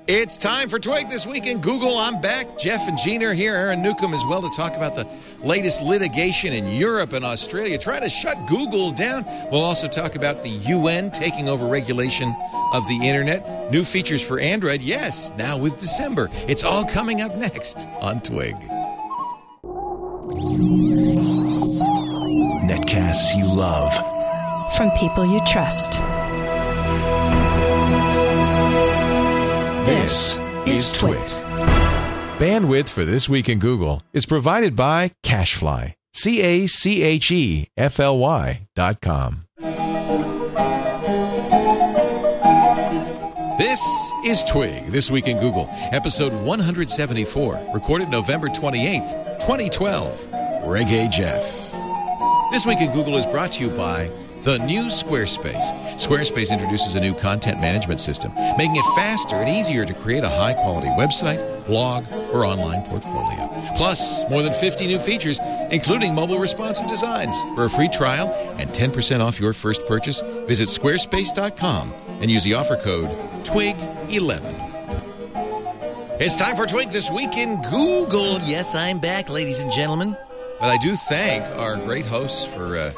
It's time for Twig This Week in Google. I'm back. Jeff and Gina are here. Aaron Newcomb as well to talk about the latest litigation in Europe and Australia, trying to shut Google down. We'll also talk about the UN taking over regulation of the Internet. New features for Android, yes, now with December. It's all coming up next on Twig. Netcasts you love. From people you trust. This is Twit. Bandwidth for This Week in Google is provided by CacheFly. CacheFly.com. This is Twig, This Week in Google, episode 174, recorded November 28th, 2012. Reggae Jeff. This Week in Google is brought to you by the new Squarespace. Squarespace introduces a new content management system, making it faster and easier to create a high-quality website, blog, or online portfolio. Plus, more than 50 new features, including mobile responsive designs. For a free trial and 10% off your first purchase, visit squarespace.com and use the offer code TWIG11. It's time for Twig This Week in Google. Yes, I'm back, ladies and gentlemen. But I do thank our great hosts for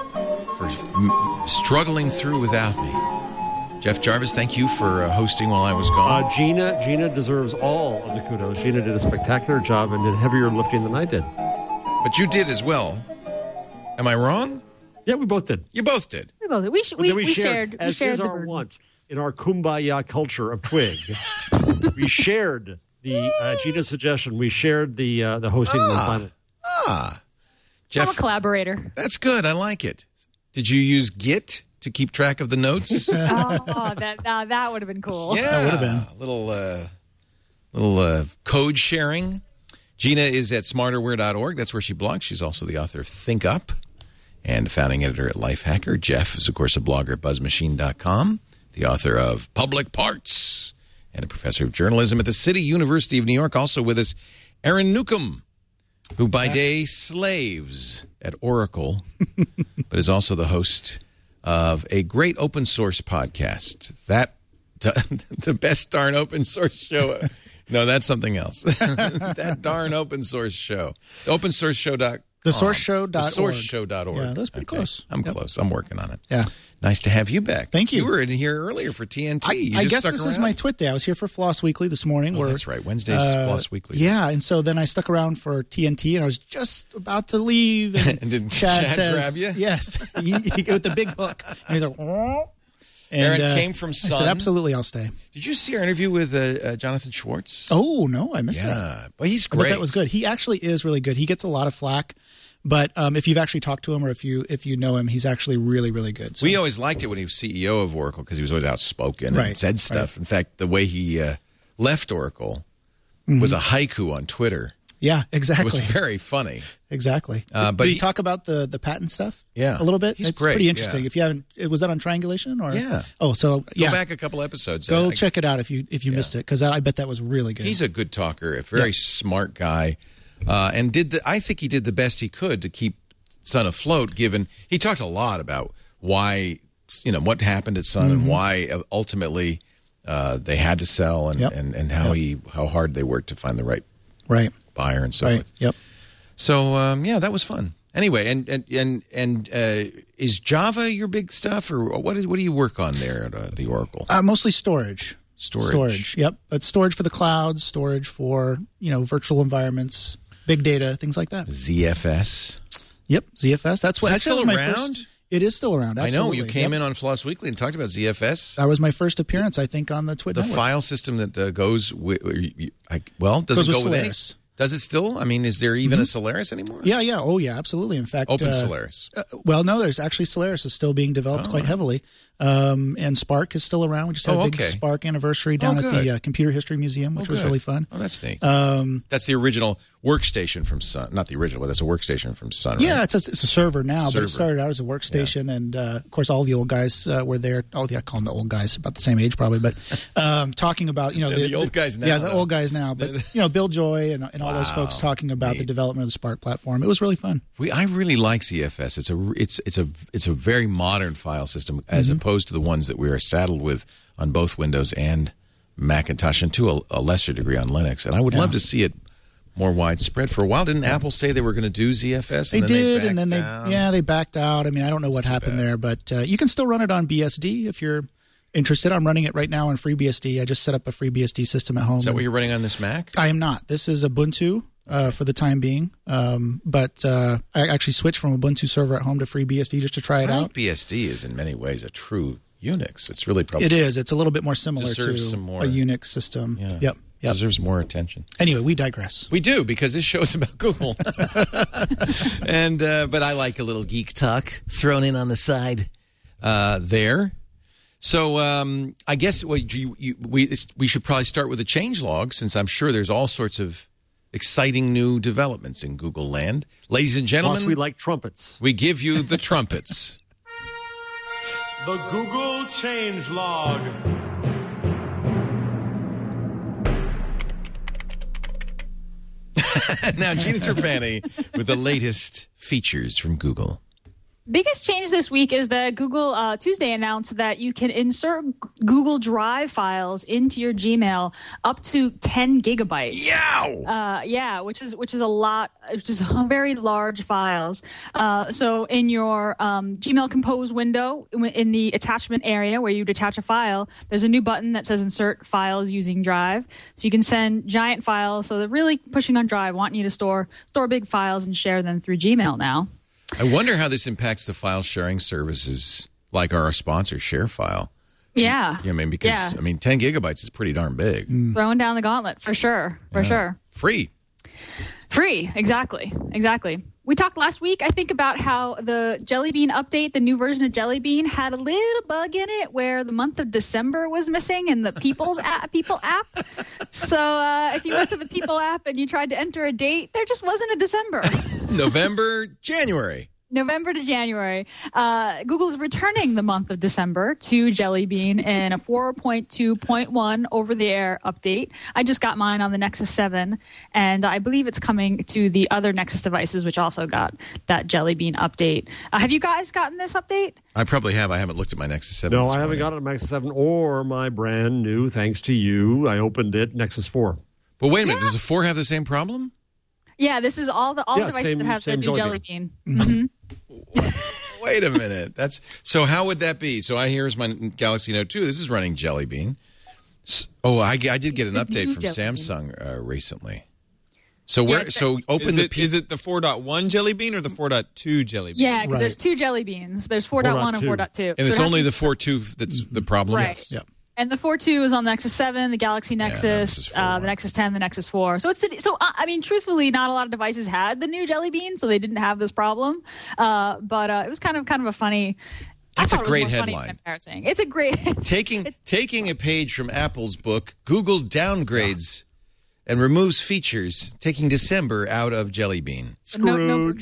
struggling through without me. Jeff Jarvis, thank you for hosting while I was gone. Gina deserves all of the kudos. Gina did a spectacular job and did heavier lifting than I did. But you did as well. Am I wrong? Yeah, we both did. You both did. We both did. We shared. As is our want in our kumbaya culture of Twig. We shared the Gina's suggestion. We shared the hosting of the final. Jeff, I'm a collaborator. That's good. I like it. Did you use Git to keep track of the notes? That would have been cool. Yeah, that would have been. Little code sharing. Gina is at smarterware.org. That's where she blogs. She's also the author of Think Up and founding editor at Lifehacker. Jeff is, of course, a blogger at buzzmachine.com, the author of Public Parts, and a professor of journalism at the City University of New York. Also with us, Aaron Newcomb, who by day slaves at Oracle, but is also the host of a great open source podcast. The best darn open source show. No, that's something else. That darn open source show. OpenSourceShow.com. TheSourceShow.org. TheSourceShow.org. Yeah, that's pretty close. I'm close. I'm working on it. Yeah. Nice to have you back. Thank you. You were in here earlier for TNT. I guess this is my twit day. I was here for Floss Weekly this morning. Oh, that's right. Wednesday's Floss Weekly. Yeah, and so then I stuck around for TNT, and I was just about to leave. And did Chad grab you? Yes. He with the big hook. And he's like, oh. And, Aaron came from Sun. I said, absolutely, I'll stay. Did you see our interview with Jonathan Schwartz? Oh, no, I missed that. Yeah, well, he's great. But that was good. He actually is really good. He gets a lot of flack. But if you've actually talked to him or if you know him, he's actually really, really good. So. We always liked it when he was CEO of Oracle because he was always outspoken and said stuff. Right. In fact, the way he left Oracle was a haiku on Twitter. Yeah, exactly. It was very funny. Exactly. But did he talk about the patent stuff? Yeah, a little bit. It's great. Pretty interesting. Yeah. If you haven't, was that on Triangulation or? Yeah. Oh, so go back a couple episodes. Go check it out if you missed it because I bet that was really good. He's a good talker, a very smart guy, and I think he did the best he could to keep Sun afloat. Given he talked a lot about why what happened at Sun and why ultimately they had to sell and how hard they worked to find the right buyer and so forth. Yep. So that was fun. Anyway, and is Java your big stuff, or what do you work on there at the Oracle? Mostly storage. Storage. Yep. But storage for the cloud, storage for virtual environments, big data, things like that. ZFS. Yep. ZFS. That's what. Is that still around? It is still around. Absolutely. I know you came in on Floss Weekly and talked about ZFS. That was my first appearance, I think, on the Twitter. The file system that goes with does it go with Solaris? Does it still? I mean, is there even a Solaris anymore? Yeah. Oh, yeah, absolutely. In fact, Open Solaris. Well, no, there's actually Solaris is still being developed quite heavily. And Spark is still around. We just had a big Spark anniversary down at the Computer History Museum, which was really fun. Oh, that's neat. That's the original workstation from Sun. Not the original, but that's a workstation from Sun, right? Yeah, it's a server now, but it started out as a workstation. And, of course, all the old guys were there. Oh, yeah, I call them the old guys, about the same age probably. But talking about, the old guys now. Yeah, the old guys now. But, Bill Joy and all those folks talking about the development of the Spark platform. It was really fun. I really like ZFS. It's a very modern file system as opposed to the ones that we are saddled with on both Windows and Macintosh and to a lesser degree on Linux. And I would love to see it more widespread. For a while, didn't Apple say they were going to do ZFS? They did, and then they backed out. I mean, I don't know what happened there, but you can still run it on BSD if you're interested. I'm running it right now on FreeBSD. I just set up a FreeBSD system at home. Is that what you're running on this Mac? I am not. This is Ubuntu for the time being, but I actually switched from Ubuntu server at home to FreeBSD just to try it out. BSD is in many ways a true Unix. It's really probably... It is. It's a little bit more similar to a Unix system. Yeah. Yep. Deserves more attention. Anyway, we digress. We do, because this show's about Google. And but I like a little geek talk thrown in on the side there. So I guess we should probably start with a changelog, since I'm sure there's all sorts of exciting new developments in Google land. Ladies and gentlemen, plus we like trumpets. We give you the trumpets. The Google changelog. Now, Gina Trapani with the latest features from Google. Biggest change this week is that Google Tuesday announced that you can insert Google Drive files into your Gmail up to 10 gigabytes. Yeah, which is a lot, which is very large files. So in your Gmail Compose window, in the attachment area where you attach a file, there's a new button that says Insert Files Using Drive. So you can send giant files. So they're really pushing on Drive, wanting you to store big files and share them through Gmail now. I wonder how this impacts the file sharing services like our sponsor ShareFile. Yeah. I mean, because 10 gigabytes is pretty darn big. Throwing down the gauntlet for sure. Free, exactly. We talked last week, I think, about how the Jelly Bean update, the new version of Jelly Bean, had a little bug in it where the month of December was missing in the People app. So if you went to the People app and you tried to enter a date, there just wasn't a December. November to January. Google is returning the month of December to Jelly Bean in a 4.2.1 over-the-air update. I just got mine on the Nexus 7, and I believe it's coming to the other Nexus devices, which also got that Jelly Bean update. Have you guys gotten this update? I probably have. I haven't looked at my Nexus 7. No, I haven't got it on Nexus 7 or my brand new, thanks to you, I opened it, Nexus 4. But wait a minute, does the 4 have the same problem? Yeah, this is all the devices that have the new Jelly Bean. Mm-hmm. Wait a minute. So how would that be? So here's my Galaxy Note 2. This is running Jelly Bean. I did get an update from Samsung recently. So open is it the 4.1 Jelly Bean or the 4.2 Jelly Bean? Yeah, because there's two Jelly Beans. There's 4.1 and 4.2. And it's only the 4.2 that's the problem? Right. Yes. Yep. And the 4.2 is on the Nexus 7, the Galaxy Nexus, the Nexus 10, the Nexus 4. So truthfully, not a lot of devices had the new Jelly Bean, so they didn't have this problem. But it was kind of a funny. That's a great headline. Embarrassing. It's a great taking a page from Apple's book. Google downgrades and removes features, taking December out of Jelly Bean. Screwed.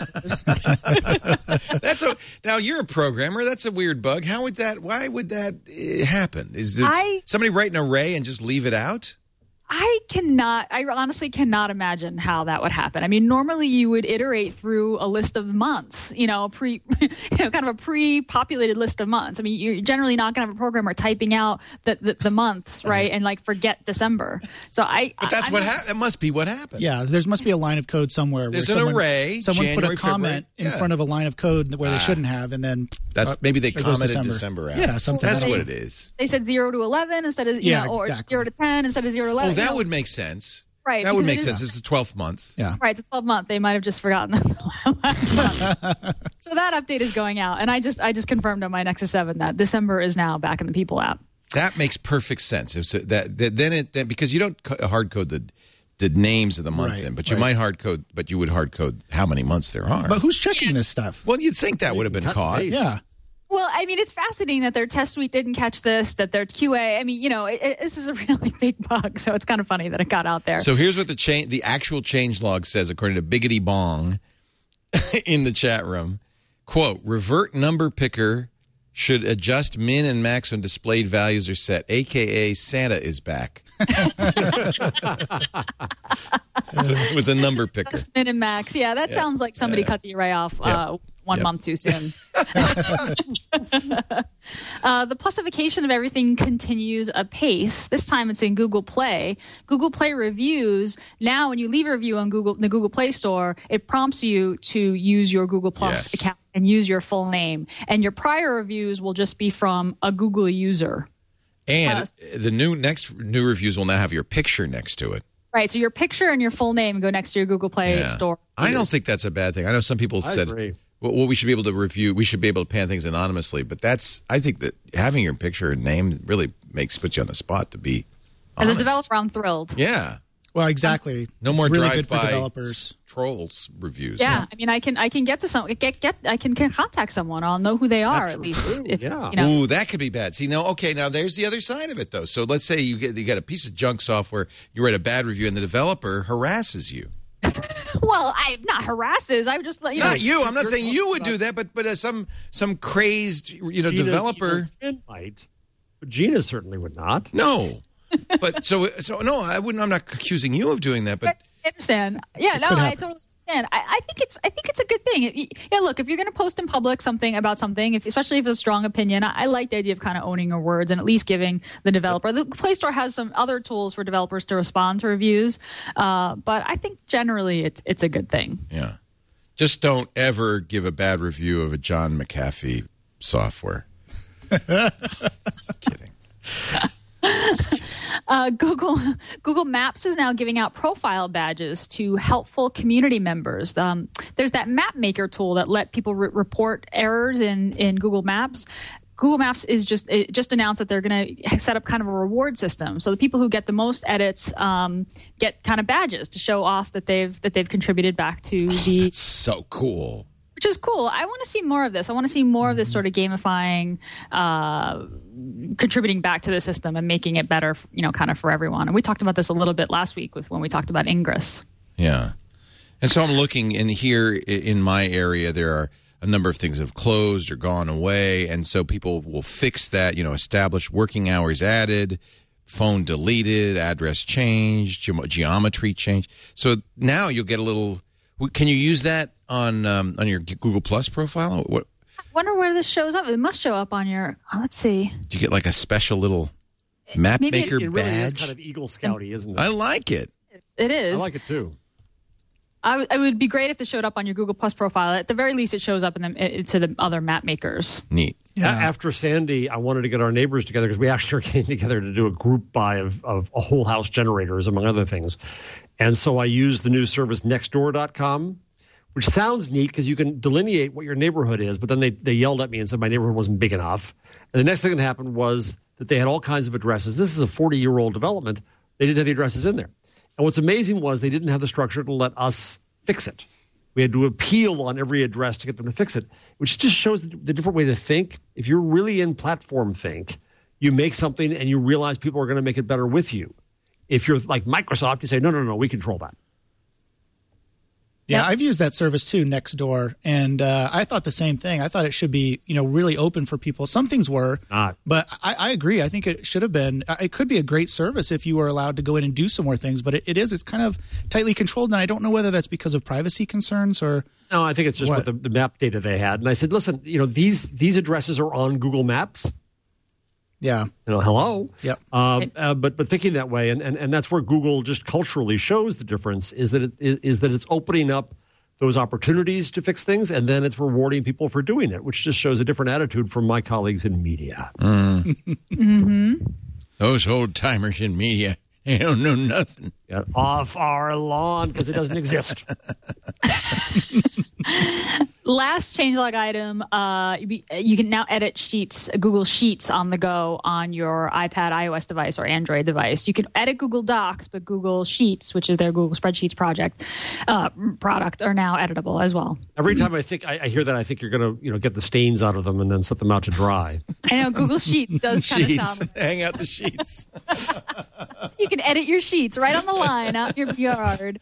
Now you're a programmer. That's a weird bug. Why would that happen? Is somebody write an array and just leave it out? I honestly cannot imagine how that would happen. I mean, normally you would iterate through a list of months, kind of a pre-populated list of months. I mean, you're generally not going to have a programmer typing out the months, right? And like forget December. So But that must be what happened. Yeah, there must be a line of code somewhere. There's an array. Someone January, put a comment in front of a line of code where they shouldn't have, and then maybe they commented December out. Yeah, something. That's what it is. They said 0 to 11 instead of or exactly. 0 to 10 instead of 0 to 11. Oh, that would make sense. Right. That would make sense. It's the 12th month. Yeah. Right. It's 12th month. They might have just forgotten the last month. So that update is going out. And I just confirmed on my Nexus 7 that December is now back in the People app. That makes perfect sense. Then because you don't hard code the names of the month in, but you might you would hard code how many months there are. But who's checking this stuff? Well, you'd think that would have been caught. Yeah. Well, I mean, it's fascinating that their test suite didn't catch this, that their QA, I mean, this is a really big bug, so it's kind of funny that it got out there. So here's what the actual changelog says, according to Biggity Bong in the chat room. Quote, revert number picker should adjust min and max when displayed values are set, a.k.a. Santa is back. So it was a number picker. Min and max. Yeah, that sounds like somebody cut the array off one month too soon. The plusification of everything continues apace. This time it's in Google Play. Google Play reviews, now when you leave a review on the Google Play Store, it prompts you to use your Google Plus account and use your full name. And your prior reviews will just be from a Google user. And the new reviews will now have your picture next to it. Right, so your picture and your full name go next to your Google Play Store. I don't think that's a bad thing. I know some people said, well, we should be able to review, we should be able to pan things anonymously, but I think that having your picture and name really puts you on the spot to be honest. As a developer, I'm thrilled. Yeah. Well, exactly. No more really drive-by good for developers. Trolls reviews. Yeah, I mean, I can get to some I can contact someone. I'll know who they are at least. If, you know. Ooh, that could be bad. See, now there's the other side of it though. So let's say you get a piece of junk software, you write a bad review, and the developer harasses you. Well, I not harasses. I would just not you. I'm not saying you would do that, but some crazed Gina's developer might, but Gina certainly would not. No. But so no, I wouldn't. I'm not accusing you of doing that. But I understand. Yeah, no, I totally understand. I think it's a good thing. Yeah, look, if you're going to post in public something about something, especially if it's a strong opinion, I like the idea of kind of owning your words and at least giving the developer. The Play Store has some other tools for developers to respond to reviews, but I think generally it's a good thing. Yeah, just don't ever give a bad review of a John McAfee software. Just kidding. Google Maps is now giving out profile badges to helpful community members. There's that map maker tool that let people report errors in Google Maps. Google Maps is just announced that they're going to set up kind of a reward system. So the people who get the most edits get kind of badges to show off that they've contributed back to the. That's so cool. Which is cool. I want to see more of this. I want to see more of this sort of gamifying, contributing back to the system and making it better, kind of for everyone. And we talked about this a little bit last week when we talked about Ingress. Yeah. And so I'm looking in here in my area, there are a number of things that have closed or gone away. And so people will fix that, establish working hours added, phone deleted, address changed, geometry changed. So now you'll get a little... Can you use that on your Google Plus profile? What? I wonder where this shows up. It must show up on your. Let's see. Do you get like a special little map maker it really badge? Is kind of Eagle Scouty, isn't it? I like it. It is. I like it too. It would be great if it showed up on your Google Plus profile. At the very least, it shows up to the other map makers. Neat. Yeah. After Sandy, I wanted to get our neighbors together because we actually are getting together to do a group buy of a whole house generators, among other things. And so I used the new service Nextdoor.com, which sounds neat because you can delineate what your neighborhood is. But then they yelled at me and said my neighborhood wasn't big enough. And the next thing that happened was that they had all kinds of addresses. This is a 40-year-old development. They didn't have the addresses in there. And what's amazing was they didn't have the structure to let us fix it. We had to appeal on every address to get them to fix it, which just shows the different way to think. If you're really in platform think, you make something and you realize people are going to make it better with you. If you're like Microsoft, you say, no, we control that. Yeah, I've used that service too, Nextdoor, and I thought the same thing. I thought it should be, really open for people. Some things were, but I agree. I think it should have been. It could be a great service if you were allowed to go in and do some more things, but it's kind of tightly controlled, and I don't know whether that's because of privacy concerns or. No, I think it's just with the map data they had. And I said, listen, these addresses are on Google Maps. Yeah. Hello. Yep. But thinking that way, and that's where Google just culturally shows the difference is that it's opening up those opportunities to fix things, and then it's rewarding people for doing it, which just shows a different attitude from my colleagues in media. Mm-hmm. Those old timers in media, they don't know nothing. Get off our lawn because it doesn't exist. Last changelog item, you can now edit Sheets, Google Sheets on the go on your iPad, iOS device, or Android device. You can edit Google Docs, but Google Sheets, which is their Google Spreadsheets product, are now editable as well. Every time I hear that, I think you're going to get the stains out of them and then set them out to dry. I know Google Sheets does kind of sound. Hang out the sheets. You can edit your sheets right on the line out in your yard.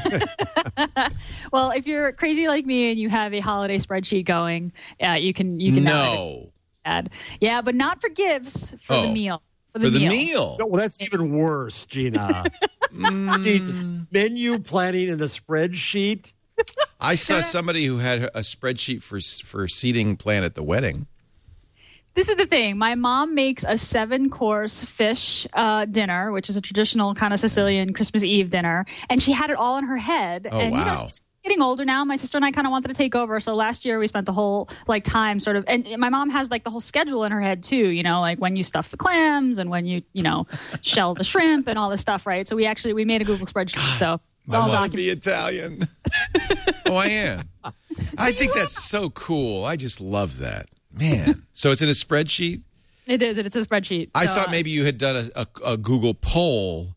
Well, if you're crazy like me and you have a holiday spreadsheet going, you can no add. Yeah, but not for gifts, for the meal. For the meal. No, well, that's even worse, Gina. Jesus, menu planning in a spreadsheet. I saw somebody who had a spreadsheet for seating plan at the wedding. This is the thing. My mom makes a 7-course fish dinner, which is a traditional kind of Sicilian Christmas Eve dinner, and she had it all in her head. Oh, and, wow. She's getting older now. My sister and I kind of wanted to take over. So last year we spent the whole time sort of, and my mom has the whole schedule in her head too, when you stuff the clams and when you shell the shrimp and all this stuff, right? So we made a Google spreadsheet. So it's all I want to documented. be Italian. Oh, I am. I think that's so cool. I just love that. Man. So it's in a spreadsheet? It is. It's a spreadsheet. I thought maybe you had done a Google poll.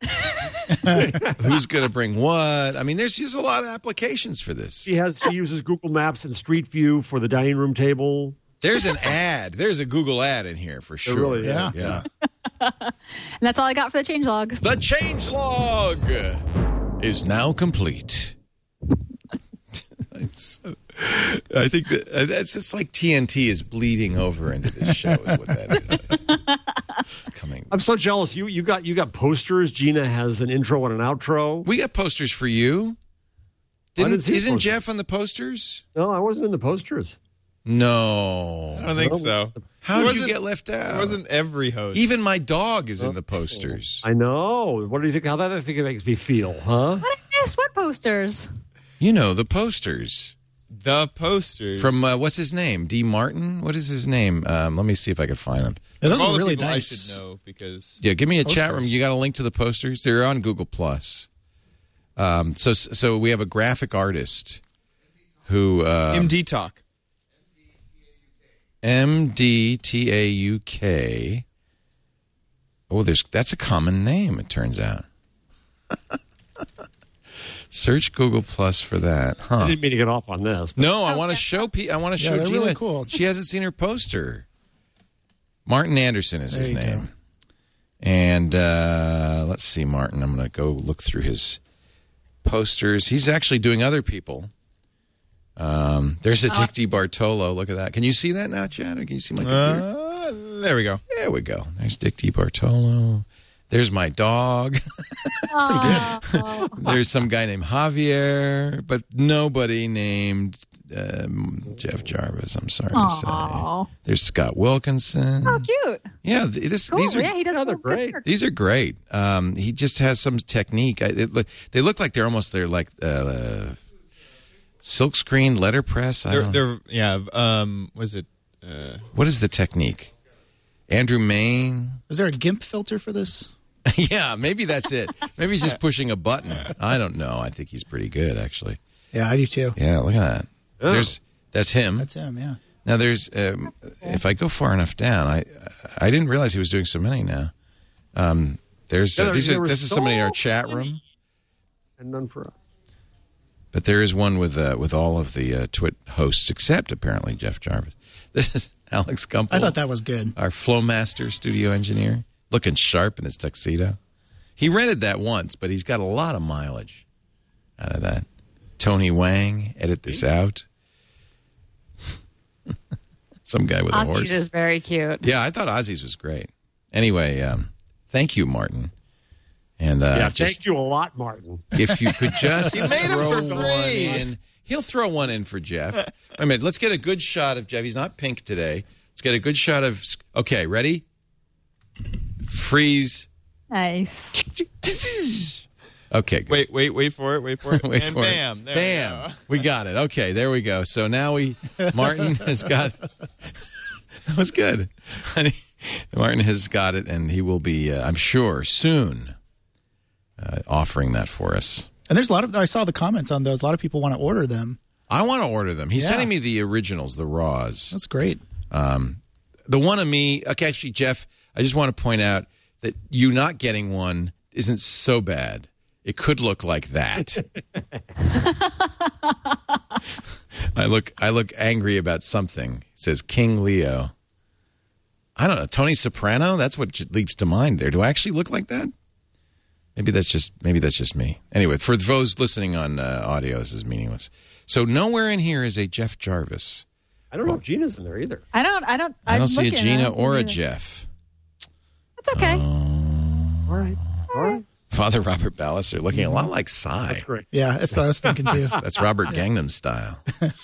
Who's going to bring what? I mean, there's a lot of applications for this. She uses Google Maps and Street View for the dining room table. There's an ad. There's a Google ad in here for sure. Really is. Yeah. And that's all I got for the changelog. The changelog is now complete. I think that's just like TNT is bleeding over into this show. Is what that is. It's coming. I'm so jealous. You got posters. Gina has an intro and an outro. We got posters for you. Isn't Jeff on the posters? No, I wasn't in the posters. No, I don't think so. How did you get left out? It wasn't every host. Even my dog is in the posters. I know. What do you think? How I think it makes me feel, huh? What is this? What posters? You know, the posters. The posters. From, what's his name? D. Martin? What is his name? Let me see if I can find them. Yeah, those All are the really people nice. I should know because Yeah, give me a chat Posters. room. You got a link to the posters? They're on Google+. So we have a graphic artist who... MD Talk. MDTAUK. Oh, that's a common name, it turns out. Search Google Plus for that. I Huh. didn't mean to get off on this. But No, I want to show I want to show they're Gina. really cool. She hasn't seen her poster. Martin Anderson is his There you name. go. And let's see, Martin. I'm going to go look through his posters. He's actually doing other people. There's a Dick DiBartolo. Look at that. Can you see that now, Chad? Or can you see my computer? There we go. There we go. There's Dick DiBartolo. There's my dog. Oh. There's some guy named Javier, but nobody named Jeff Jarvis. I'm sorry to say. There's Scott Wilkinson. Oh, cute. Yeah, Cool. these are Yeah, he does they're good great. work. these are great. He just has some technique. They look like they're like silkscreen letterpress. Was it? What is the technique? Andrew Main. Is there a GIMP filter for this? Yeah, maybe that's it. Maybe he's just pushing a button. I don't know. I think he's pretty good, actually. Yeah, I do too. Yeah, look at that. Oh. That's him. That's him, yeah. Now there's if I go far enough down, I didn't realize he was doing so many now. This is somebody in our chat room, and none for us. but there is one with all of the Twit hosts except apparently Jeff Jarvis. This is Alex Gumpel. I thought that was good. Our Flowmaster studio engineer, looking sharp in his tuxedo. He rented that once, but he's got a lot of mileage out of that. Tony Wang, edit this out. Some guy with a Ozzy horse. is very cute. Yeah, I thought Ozzy's was great. Anyway, thank you, Martin. And Thank you a lot, Martin. if you could just made 'em throw for one free. in. He'll throw one in for Jeff. Wait a minute. Let's get a good shot of Jeff. He's not pink today. Let's get a good shot of... Okay, ready? Freeze. Nice. Okay, good. Wait for it. Wait for it. Wait and for bam. it. There Bam. we We got it. Okay, there we go. So now Martin has got... That was good. Martin has got it, and he will be, I'm sure, soon offering that for us. And there's I saw the comments on those. A lot of people want to order them. I want to order them. He's Yeah. sending me the originals, the raws. That's great. The one of me, okay, actually, Jeff, I just want to point out that you not getting one isn't so bad. It could look like that. I look angry about something. It says King Leo. I don't know. Tony Soprano? That's what leaps to mind there. Do I actually look like that? Maybe that's just me. Anyway, for those listening on audio, this is meaningless. So nowhere in here is a Jeff Jarvis. I don't know if Gina's in there either. I don't I don't see a looking, I Gina don't see or a either. Jeff. It's okay. All right. Father Robert Ballister looking a lot like Psy. That's great. Yeah, that's what I was thinking too. That's Robert Gangnam style.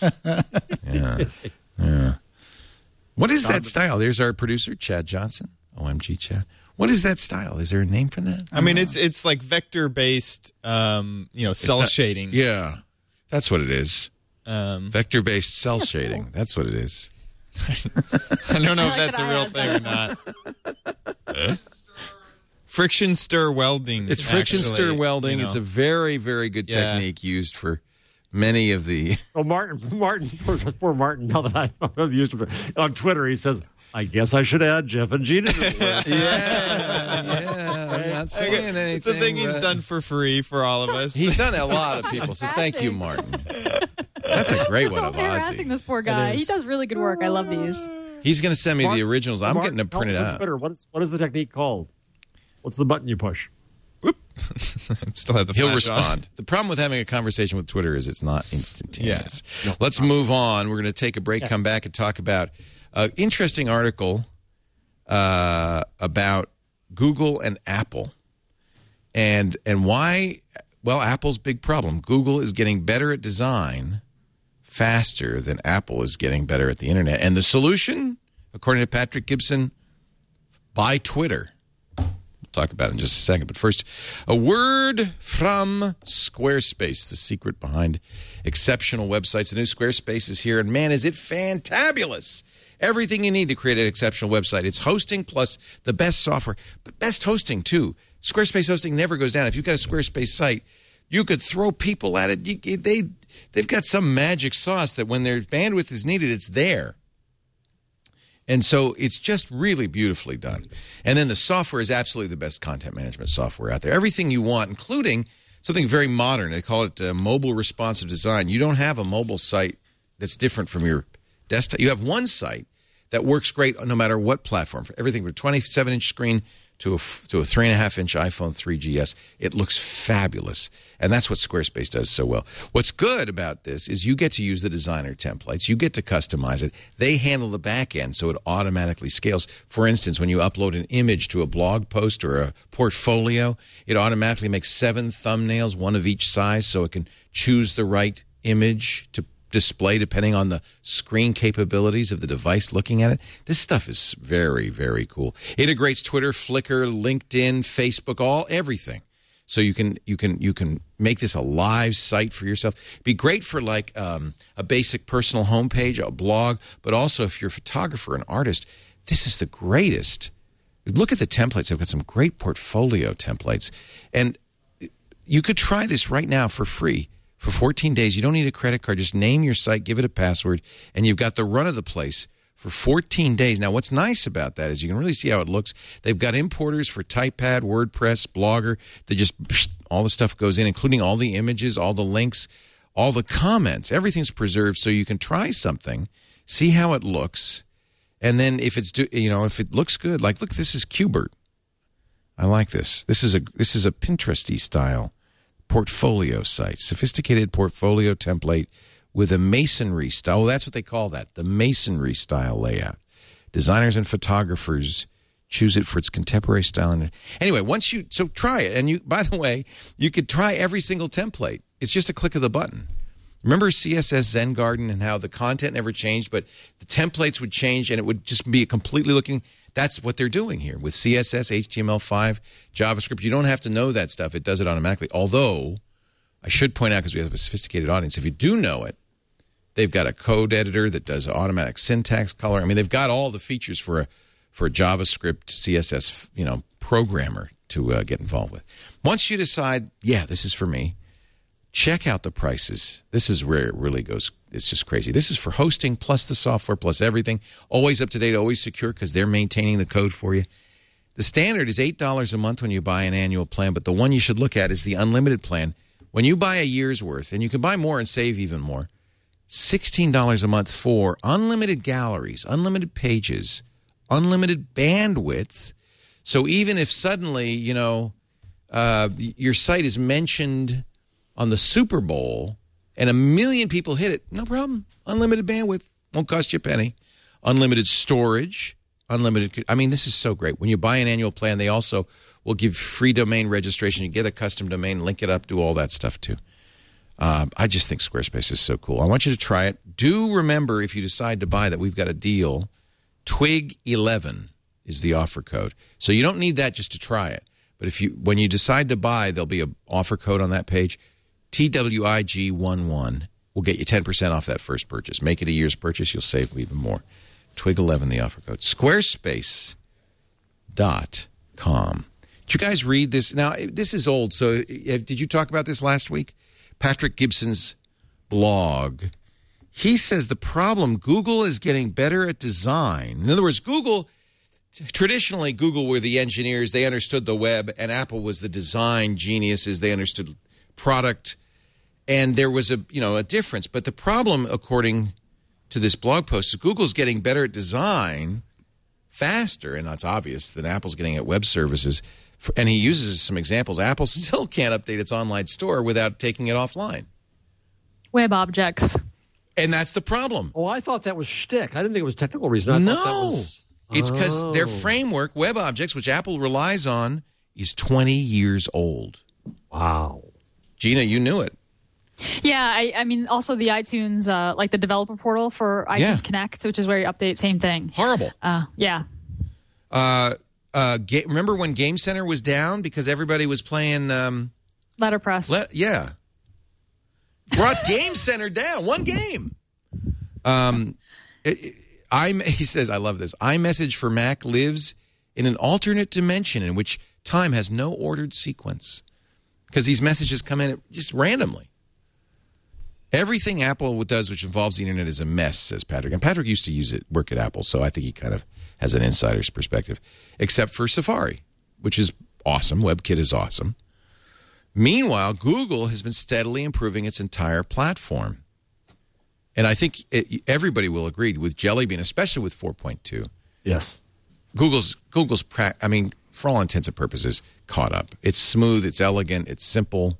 Yeah. What is that style? There's our producer, Chad Johnson. OMG, Chad. What is that style? Is there a name for that? I mean, it's like vector-based, cell shading. Yeah, that's what it is. Vector-based cell shading. That's what it is. I don't know if that's a real thing or not. Friction stir welding. It's friction stir welding. It's a very, very good technique used for many of the. Oh, Martin, poor Martin. Now that I've used it on Twitter, he says, "I guess I should add Jeff and Gina to the list." Yeah. I'm not saying anything. It's a thing he's done for free for all of us. He's done a lot of people, so thank you, Martin. That's a great one of harassing Ozzy. this poor guy. He does really good work. I love these. He's going to send me the originals. I'm getting them printed out. Twitter, what is the technique called? What's the button you push? Still have the He'll flash respond. on. The problem with having a conversation with Twitter is it's not instantaneous. Yeah. Let's move on. We're going to take a break, come back, and talk about an interesting article about Google and Apple and why. Well, Apple's big problem. Google is getting better at design faster than Apple is getting better at the internet. And the solution, according to Patrick Gibson, buy Twitter. Talk about it in just a second. But first, a word from Squarespace, the secret behind exceptional websites. The new Squarespace is here, and man, is it fantabulous. Everything you need to create an exceptional website. It's hosting plus the best software, but best hosting, too. Squarespace hosting never goes down. If you've got a Squarespace site, you could throw people at it. They've got some magic sauce that when their bandwidth is needed, it's there. And so it's just really beautifully done. And then the software is absolutely the best content management software out there. Everything you want, including something very modern. They call it mobile responsive design. You don't have a mobile site that's different from your desktop. You have one site that works great no matter what platform. For everything from a 27-inch screen to a 3.5-inch iPhone 3GS. It looks fabulous. And that's what Squarespace does so well. What's good about this is you get to use the designer templates. You get to customize it. They handle the back end, so it automatically scales. For instance, when you upload an image to a blog post or a portfolio, it automatically makes 7 thumbnails, one of each size, so it can choose the right image to display depending on the screen capabilities of the device looking at it. This stuff is very, very cool. It integrates Twitter, Flickr, LinkedIn, Facebook, everything. So you can make this a live site for yourself. It'd be great for like a basic personal homepage, a blog, but also if you're a photographer, an artist, this is the greatest. Look at the templates. I've got some great portfolio templates. And you could try this right now for free. For 14 days, you don't need a credit card. Just name your site, give it a password, and you've got the run of the place for 14 days. Now, what's nice about that is you can really see how it looks. They've got importers for TypePad, WordPress, Blogger. They just, all the stuff goes in, including all the images, all the links, all the comments. Everything's preserved so you can try something, see how it looks, and then if if it looks good, like, look, this is Qbert. I like this. This is a Pinteresty style portfolio site, sophisticated portfolio template with a masonry style. Oh, that's what they call that, the masonry style layout. Designers and photographers choose it for its contemporary style. Anyway, so try it. And by the way, you could try every single template. It's just a click of the button. Remember CSS Zen Garden and how the content never changed, but the templates would change and it would just be a completely looking. That's what they're doing here with CSS, HTML5, JavaScript. You don't have to know that stuff. It does it automatically. Although, I should point out, because we have a sophisticated audience, if you do know it, they've got a code editor that does automatic syntax color. I mean, they've got all the features for a JavaScript, CSS, programmer to get involved with. Once you decide, yeah, this is for me, check out the prices. This is where it really goes. It's just crazy. This is for hosting plus the software plus everything. Always up to date, always secure because they're maintaining the code for you. The standard is $8 a month when you buy an annual plan, but the one you should look at is the unlimited plan. When you buy a year's worth, and you can buy more and save even more, $16 a month for unlimited galleries, unlimited pages, unlimited bandwidth. So even if suddenly, your site is mentioned on the Super Bowl and 1 million people hit it, no problem. Unlimited bandwidth, won't cost you a penny. Unlimited storage, unlimited. I mean, this is so great. When you buy an annual plan, they also We'll give free domain registration. You get a custom domain, link it up, do all that stuff too. I just think Squarespace is so cool. I want you to try it. Do remember, if you decide to buy, that we've got a deal. TWIG11 is the offer code. So you don't need that just to try it. But when you decide to buy, there'll be an offer code on that page. TWIG11 will get you 10% off that first purchase. Make it a year's purchase. You'll save even more. TWIG11, the offer code. Squarespace.com. Did you guys read this? Now, this is old. So did you talk about this last week? Patrick Gibson's blog. He says the problem, Google is getting better at design. In other words, traditionally, Google were the engineers. They understood the web, and Apple was the design geniuses. They understood product, and there was a difference. But the problem, according to this blog post, is Google's getting better at design faster, and that's obvious, than Apple's getting at web services. And he uses some examples. Apple still can't update its online store without taking it offline. Web objects. And that's the problem. Oh, I thought that was shtick. I didn't think it was a technical reason. I thought that was... It's because their framework, Web Objects, which Apple relies on, is 20 years old. Wow. Gina, you knew it. Yeah, I mean, also the iTunes, like the developer portal for iTunes Connect, which is where you update, same thing. Horrible. Yeah. Remember when Game Center was down because everybody was playing... Letterpress. Yeah. Brought Game Center down. One game. He says, I love this. iMessage for Mac lives in an alternate dimension in which time has no ordered sequence because these messages come in just randomly. Everything Apple does which involves the internet is a mess, says Patrick. And Patrick used to work at Apple, so I think he kind of has an insider's perspective, except for Safari, which is awesome. WebKit is awesome. Meanwhile, Google has been steadily improving its entire platform. And I think everybody will agree with Jelly Bean, especially with 4.2. Yes. Google's for all intents and purposes, caught up. It's smooth, it's elegant, it's simple.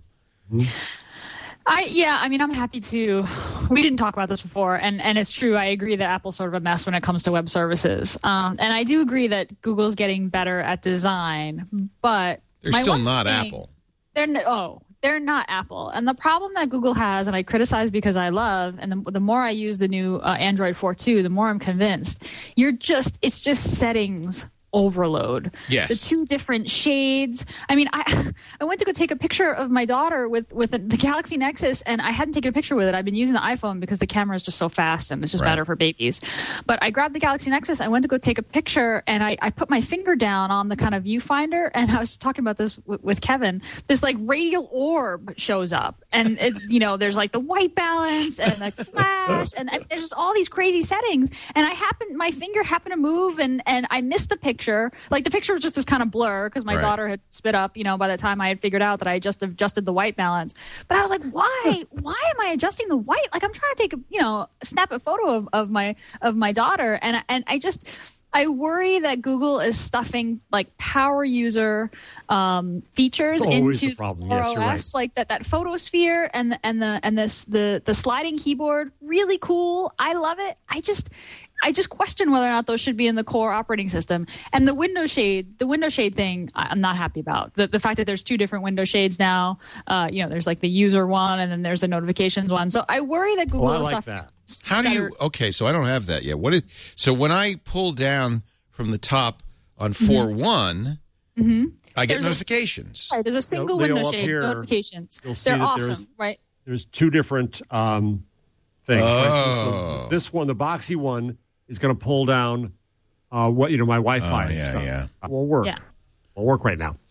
I'm happy to. We didn't talk about this before, and it's true. I agree that Apple's sort of a mess when it comes to web services. And I do agree that Google's getting better at design, but they're still not Apple. They're not Apple. And the problem that Google has, and I criticize because I love, and the more I use the new Android 4.2, the more I'm convinced, it's just settings overload. Yes. The two different shades. I mean, I went to go take a picture of my daughter with the Galaxy Nexus, and I hadn't taken a picture with it. I've been using the iPhone because the camera is just so fast and it's just better for babies. But I grabbed the Galaxy Nexus, I went to go take a picture, and I put my finger down on the kind of viewfinder, and I was talking about this with Kevin. This like radial orb shows up, and it's, there's like the white balance and the flash, and there's just all these crazy settings, and my finger happened to move, and I missed the picture. Like the picture was just this kind of blur because my daughter had spit up, by the time I had figured out that I just adjusted the white balance. But I was like, why am I adjusting the white? Like I'm trying to take snap a photo of my daughter. And I worry that Google is stuffing like power user features into OS, like that photosphere and the sliding keyboard. Really cool. I love it. I just question whether or not those should be in the core operating system. And the window shade thing, I'm not happy about. The fact that there's two different window shades now. There's like the user one, and then there's the notifications one. So I worry that Google is like that. How do you? Okay, so I don't have that yet. So when I pull down from the top on 4.1, I get notifications. There's a single window shade notifications. They're awesome, right? There's two different things. Oh. So this one, the boxy one, is going to pull down my Wi-Fi. Won't work. Yeah. Won't work right now.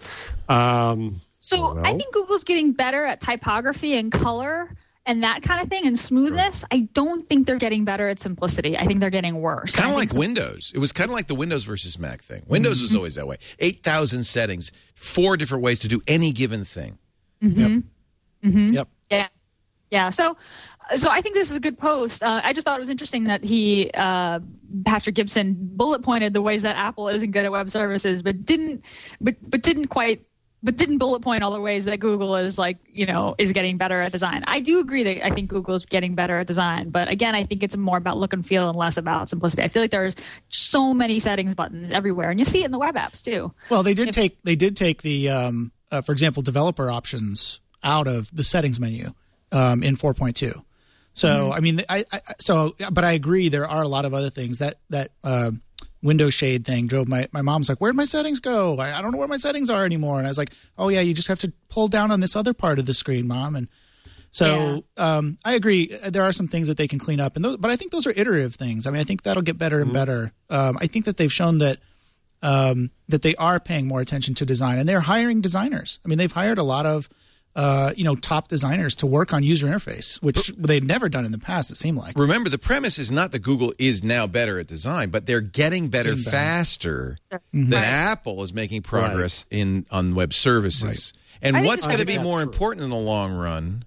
I think Google's getting better at typography and color and that kind of thing and smoothness. I don't think they're getting better at simplicity. I think they're getting worse. Kind of like Windows. It was kind of like the Windows versus Mac thing. Windows was always that way. 8,000 settings, 4 different ways to do any given thing. Yep. Yeah. So I think this is a good post. I just thought it was interesting that Patrick Gibson bullet pointed the ways that Apple isn't good at web services, but didn't quite but didn't bullet point all the ways that Google is is getting better at design. I do agree that I think Google is getting better at design, but again, I think it's more about look and feel and less about simplicity. I feel like there's so many settings buttons everywhere, and you see it in the web apps too. Well, they did take the for example, developer options out of the settings menu in 4.2. So I mean, but I agree there are a lot of other things that window shade thing drove my mom's like, where'd my settings go? I don't know where my settings are anymore. And I was like, oh yeah, you just have to pull down on this other part of the screen, Mom. And so I agree. There are some things that they can clean up, but I think those are iterative things. I mean, I think that'll get better and better. I think that they've shown that they are paying more attention to design, and they're hiring designers. I mean, they've hired a lot of top designers to work on user interface, which they'd never done in the past, it seemed like. Remember, the premise is not that Google is now better at design, but they're getting better faster than Apple is making progress on web services. Right. And what's going to be more important in the long run,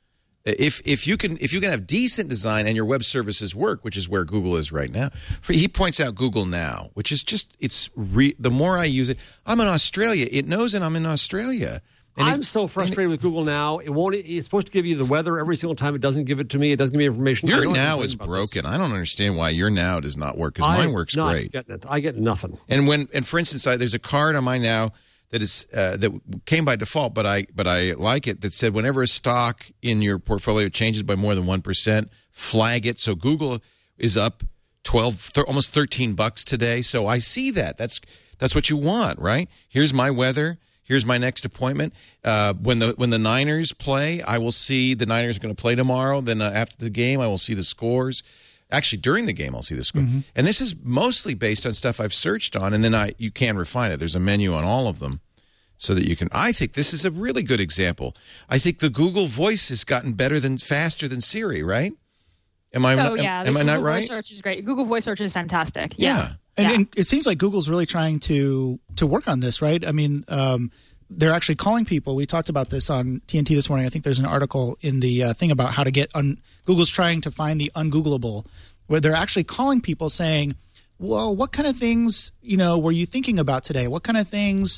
if you can have decent design and your web services work, which is where Google is right now. He points out Google Now, which is just the more I use it, I'm in Australia. It knows that I'm in Australia. I'm so frustrated with Google Now. It's supposed to give you the weather every single time. It doesn't give it to me. It doesn't give me information. Your Now is broken. I don't understand why your Now does not work, because mine works great. I get nothing. And for instance, there's a card on my Now that is that came by default, but I like it, that said whenever a stock in your portfolio changes by more than 1%, flag it. So Google is up almost $13 today. So I see that. That's what you want, right? Here's my weather. Here's my next appointment. When the Niners play, I will see the Niners are going to play tomorrow. Then after the game, I will see the scores. Actually, during the game, I'll see the score. And this is mostly based on stuff I've searched on, and then you can refine it. There's a menu on all of them so that you can. I think this is a really good example. I think the Google Voice has gotten faster than Siri, right? Am I not right? Google Voice Search is great. Google Voice Search is fantastic. Yeah. And it seems like Google's really trying to work on this, right? I mean, they're actually calling people. We talked about this on TNT this morning. I think there's an article in the thing about how to get Google's trying to find the ungoogleable, where they're actually calling people saying, well, what kind of things, were you thinking about today? What kind of things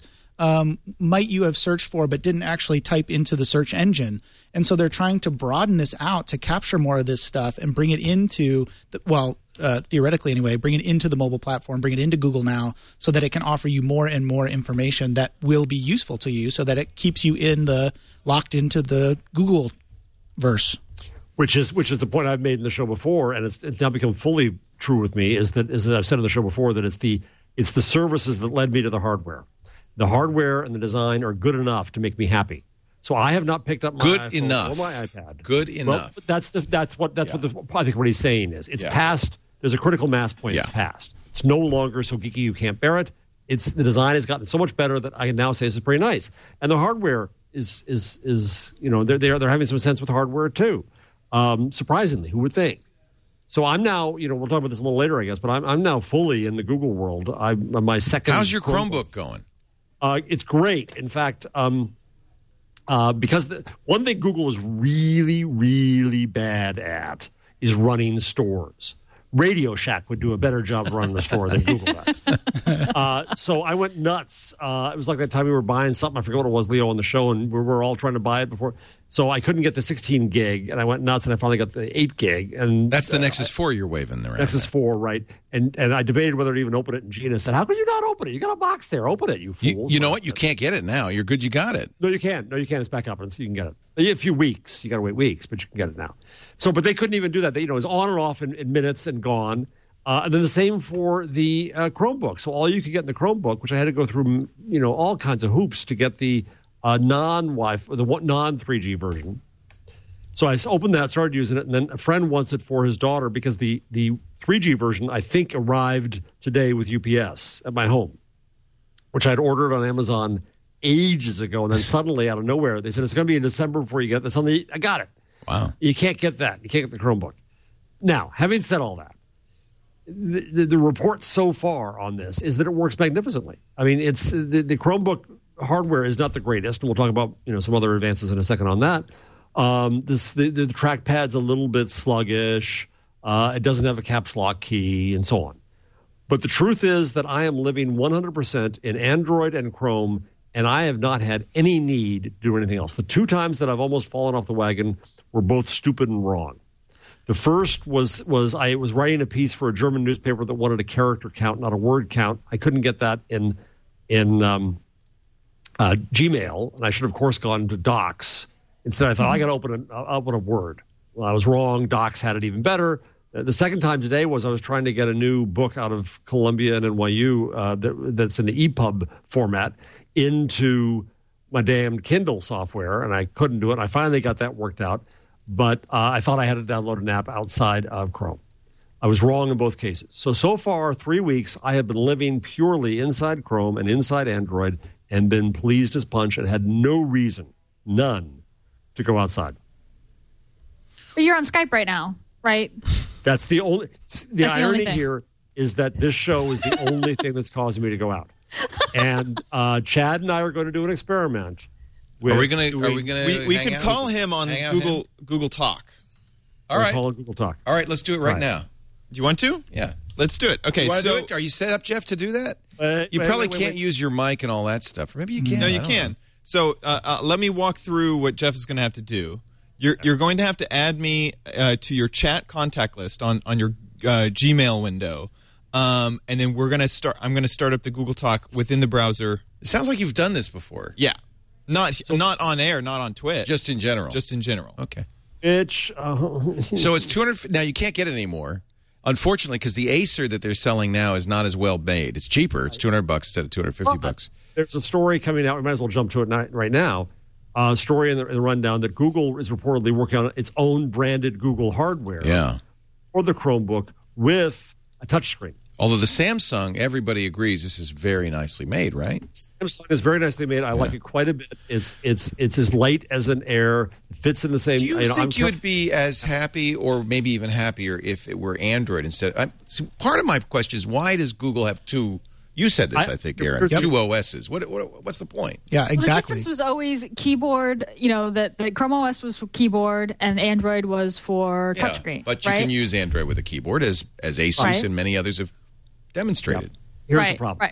might you have searched for but didn't actually type into the search engine? And so they're trying to broaden this out to capture more of this stuff and bring it into theoretically anyway, bring it into the mobile platform, bring it into Google Now, so that it can offer you more and more information that will be useful to you, so that it keeps you locked into the Google verse. Which is the point I've made in the show before, and it's now become fully true with me, is that, as I've said in the show before, that it's the services that led me to the hardware. The hardware and the design are good enough to make me happy. So I have not picked up my iPhone or my iPad. Good enough. Well, that's what I think what he's saying is it's past. There's a critical mass point. It's past. It's no longer so geeky you can't bear it. The design has gotten so much better that I can now say this is pretty nice. And the hardware is they're having some sense with hardware too. Surprisingly, who would think? So I'm now, we'll talk about this a little later, I guess, but I'm now fully in the Google world. I'm my second. How's your Chromebook going? It's great. In fact, because one thing Google is really, really bad at is running stores. Radio Shack would do a better job running a store than Google does. So I went nuts. It was like that time we were buying something. I forget what it was, Leo, on the show, and we were all trying to buy it before. So I couldn't get the 16 gig, and I went nuts, and I finally got the 8 gig. And that's the Nexus 4 you're waving around. Nexus 4, right? And I debated whether to even open it. And Gina said, "How can you not open it? You got a box there. Open it, you fool." You know what? You can't get it now. You're good. You got it. No, you can't. It's back up, and so you can get it. A few weeks. You got to wait weeks, but you can get it now. So, but they couldn't even do that. It was on and off in minutes and gone. And then the same for the Chromebook. So all you could get in the Chromebook, which I had to go through, all kinds of hoops to get the non-Wi-Fi, the non-3G version. So I opened that, started using it, and then a friend wants it for his daughter because the 3G version, I think, arrived today with UPS at my home, which I had ordered on Amazon ages ago. And then suddenly, out of nowhere, they said, it's going to be in December before you get this. I got it. Wow. You can't get that. You can't get the Chromebook. Now, having said all that, the report so far on this is that it works magnificently. I mean, it's the Chromebook hardware is not the greatest, and we'll talk about some other advances in a second on that. The trackpad's a little bit sluggish. It doesn't have a caps lock key, and so on. But the truth is that I am living 100% in Android and Chrome and I have not had any need to do anything else. The 2 times that I've almost fallen off the wagon were both stupid and wrong. The first was I was writing a piece for a German newspaper that wanted a character count, not a word count. I couldn't get that in Gmail, and I should have, of course, gone to Docs. Instead, I thought I got to open a Word. Well, I was wrong. Docs had it even better. The second time today was I was trying to get a new book out of Columbia and NYU that's in the EPUB format into my damn Kindle software, and I couldn't do it. I finally got that worked out, but I thought I had to download an app outside of Chrome. I was wrong in both cases. So far, 3 weeks, I have been living purely inside Chrome and inside Android and been pleased as punch and had no reason, none, to go outside. But you're on Skype right now, right? That's the only. The irony here is that this show is the only thing that's causing me to go out. And Chad and I are going to do an experiment. Are we going to? We could call him on Google Talk. All right. Call it Google Talk. All right. Let's do it right now. Do you want to? Yeah. Let's do it. Okay. You want to do it? Are you set up, Jeff, to do that? You probably can't use your mic and all that stuff. Or maybe you can. No, you can. Know. So let me walk through what Jeff is going to have to do. You're going to have to add me to your chat contact list on your Gmail window, and then we're going to start. I'm going to start up the Google Talk within the browser. It sounds like you've done this before. Yeah, not on air, not on Twitch, just in general. Just in general. Okay. So it's 200. Now you can't get it anymore, unfortunately, because the Acer that they're selling now is not as well made. It's cheaper. It's $200 instead of $250. There's a story coming out. We might as well jump to it right now. Story in the rundown that Google is reportedly working on its own branded Google hardware for the Chromebook with a touchscreen. Although the Samsung, everybody agrees this is very nicely made, right? Samsung is very nicely made. I like it quite a bit. It's as light as an Air. It fits in the same. Do you think you would be as happy, or maybe even happier, if it were Android instead? So part of my question is, why does Google have two? You said this, I think, Aaron. Two OSs. What's the point? Yeah, exactly. Well, the difference was always keyboard. You know, that the Chrome OS was for keyboard and Android was for touchscreen. But you can use Android with a keyboard, as Asus and many others have demonstrated. Here's the problem.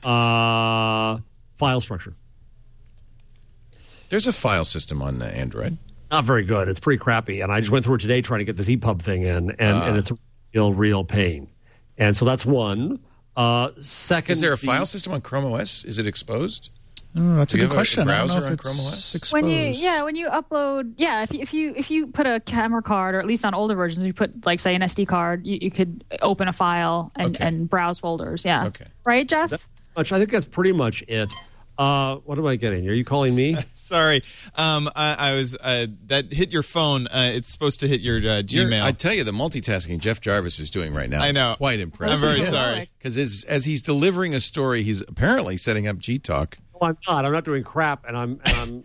File structure. There's a file system on Android. Not very good. It's pretty crappy. And I just went through it today trying to get this EPUB thing in, and it's a real pain. And so that's one. Second, is there a file system on Chrome OS? Is it exposed? Oh, that's a good question. I don't know if it's Chrome OS? Exposed. When you upload, if you put a camera card, or at least on older versions, you put, like, say, an SD card, you could open a file and browse folders. Yeah. Okay. Right, Jeff? I think that's pretty much it. What am I getting? Are you calling me? Sorry, I was that hit your phone. It's supposed to hit your Gmail. I tell you, the multitasking Jeff Jarvis is doing right now. I know, is quite impressive. I'm very sorry, because as he's delivering a story, he's apparently setting up G Talk. No, I'm not. I'm not doing crap, and I'm.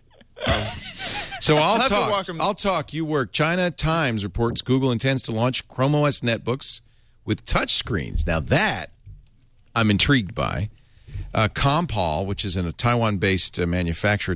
So I'll talk. You work. China Times reports Google intends to launch Chrome OS netbooks with touch screens. Now that I'm intrigued by. Compal, which is a Taiwan-based manufacturer,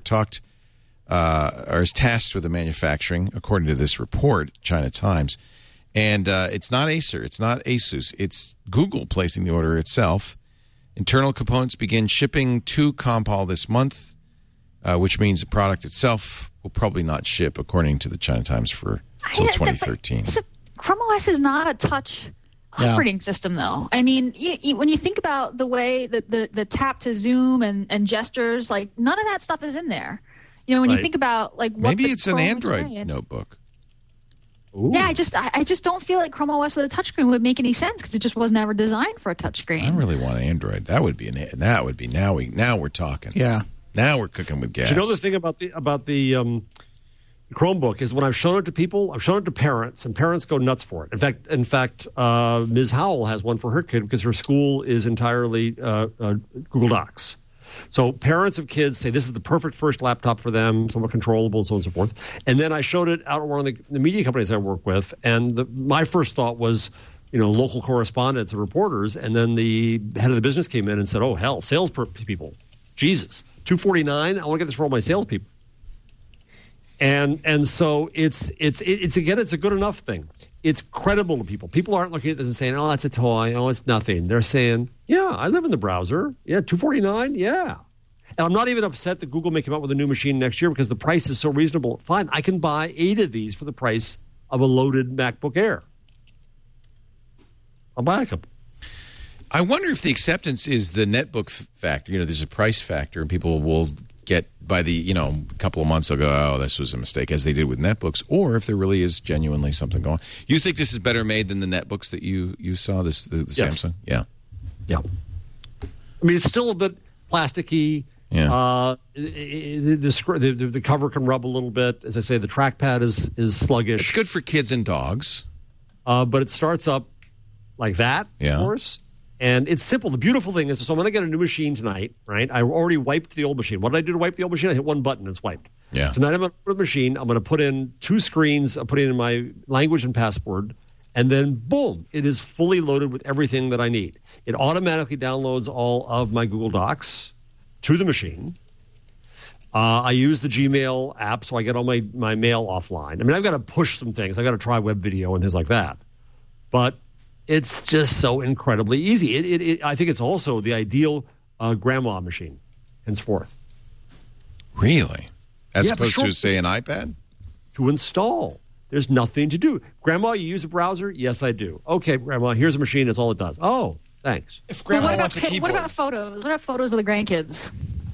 is tasked with the manufacturing, according to this report, China Times. And it's not Acer, it's not Asus, it's Google placing the order itself. Internal components begin shipping to Compal this month, which means the product itself will probably not ship, according to the China Times, until 2013. Chrome OS is not a touch operating system, though. I mean, when you think about the way that the tap to zoom and gestures, like, none of that stuff is in there. You know, when you think about, like, what maybe it's an Android notebook. Ooh. Yeah, I just don't feel like Chrome OS with a touchscreen would make any sense, because it just was never designed for a touchscreen. I really want Android. That would be now we're talking. Yeah, now we're cooking with gas. You know the thing about the Chromebook is when I've shown it to people, I've shown it to parents, and parents go nuts for it. In fact, Ms. Howell has one for her kid because her school is entirely Google Docs. So parents of kids say this is the perfect first laptop for them, somewhat controllable, and so on and so forth. And then I showed it out at one of the media companies I work with, and my first thought was, local correspondents and reporters. And then the head of the business came in and said, "Oh hell, sales people, Jesus, $249. I want to get this for all my salespeople." And so it's again, it's a good enough thing. It's credible to people. People aren't looking at this and saying, "Oh, that's a toy. Oh, it's nothing." They're saying, "Yeah, I live in the browser. Yeah, $249. Yeah." And I'm not even upset that Google may come out with a new machine next year because the price is so reasonable. Fine, I can buy 8 of these for the price of a loaded MacBook Air. I'll buy a couple. I wonder if the acceptance is the netbook factor. There's a price factor, and people will get by the, couple of months, they'll go, oh, this was a mistake, as they did with netbooks, or if there really is genuinely something going on. You think this is better made than the netbooks that you saw, the yes. Samsung? Yeah. Yeah. I mean, it's still a bit plasticky. Yeah. The cover can rub a little bit. As I say, the trackpad is sluggish. It's good for kids and dogs. But it starts up like that, of course. And it's simple. The beautiful thing is, so I'm going to get a new machine tonight, right? I already wiped the old machine. What did I do to wipe the old machine? I hit one button, it's wiped. Yeah. Tonight I'm going to put the machine. I'm going to put in 2 screens. I'm putting in my language and password. And then, boom, it is fully loaded with everything that I need. It automatically downloads all of my Google Docs to the machine. I use the Gmail app, so I get all my mail offline. I mean, I've got to push some things. I've got to try web video and things like that. But it's just so incredibly easy. I think it's also the ideal grandma machine, henceforth. Really? As opposed to, say, an iPad? To install. There's nothing to do. Grandma, you use a browser? Yes, I do. Okay, Grandma, here's a machine. That's all it does. Oh, thanks. If Grandma wants a keyboard. What about photos? What about photos of the grandkids?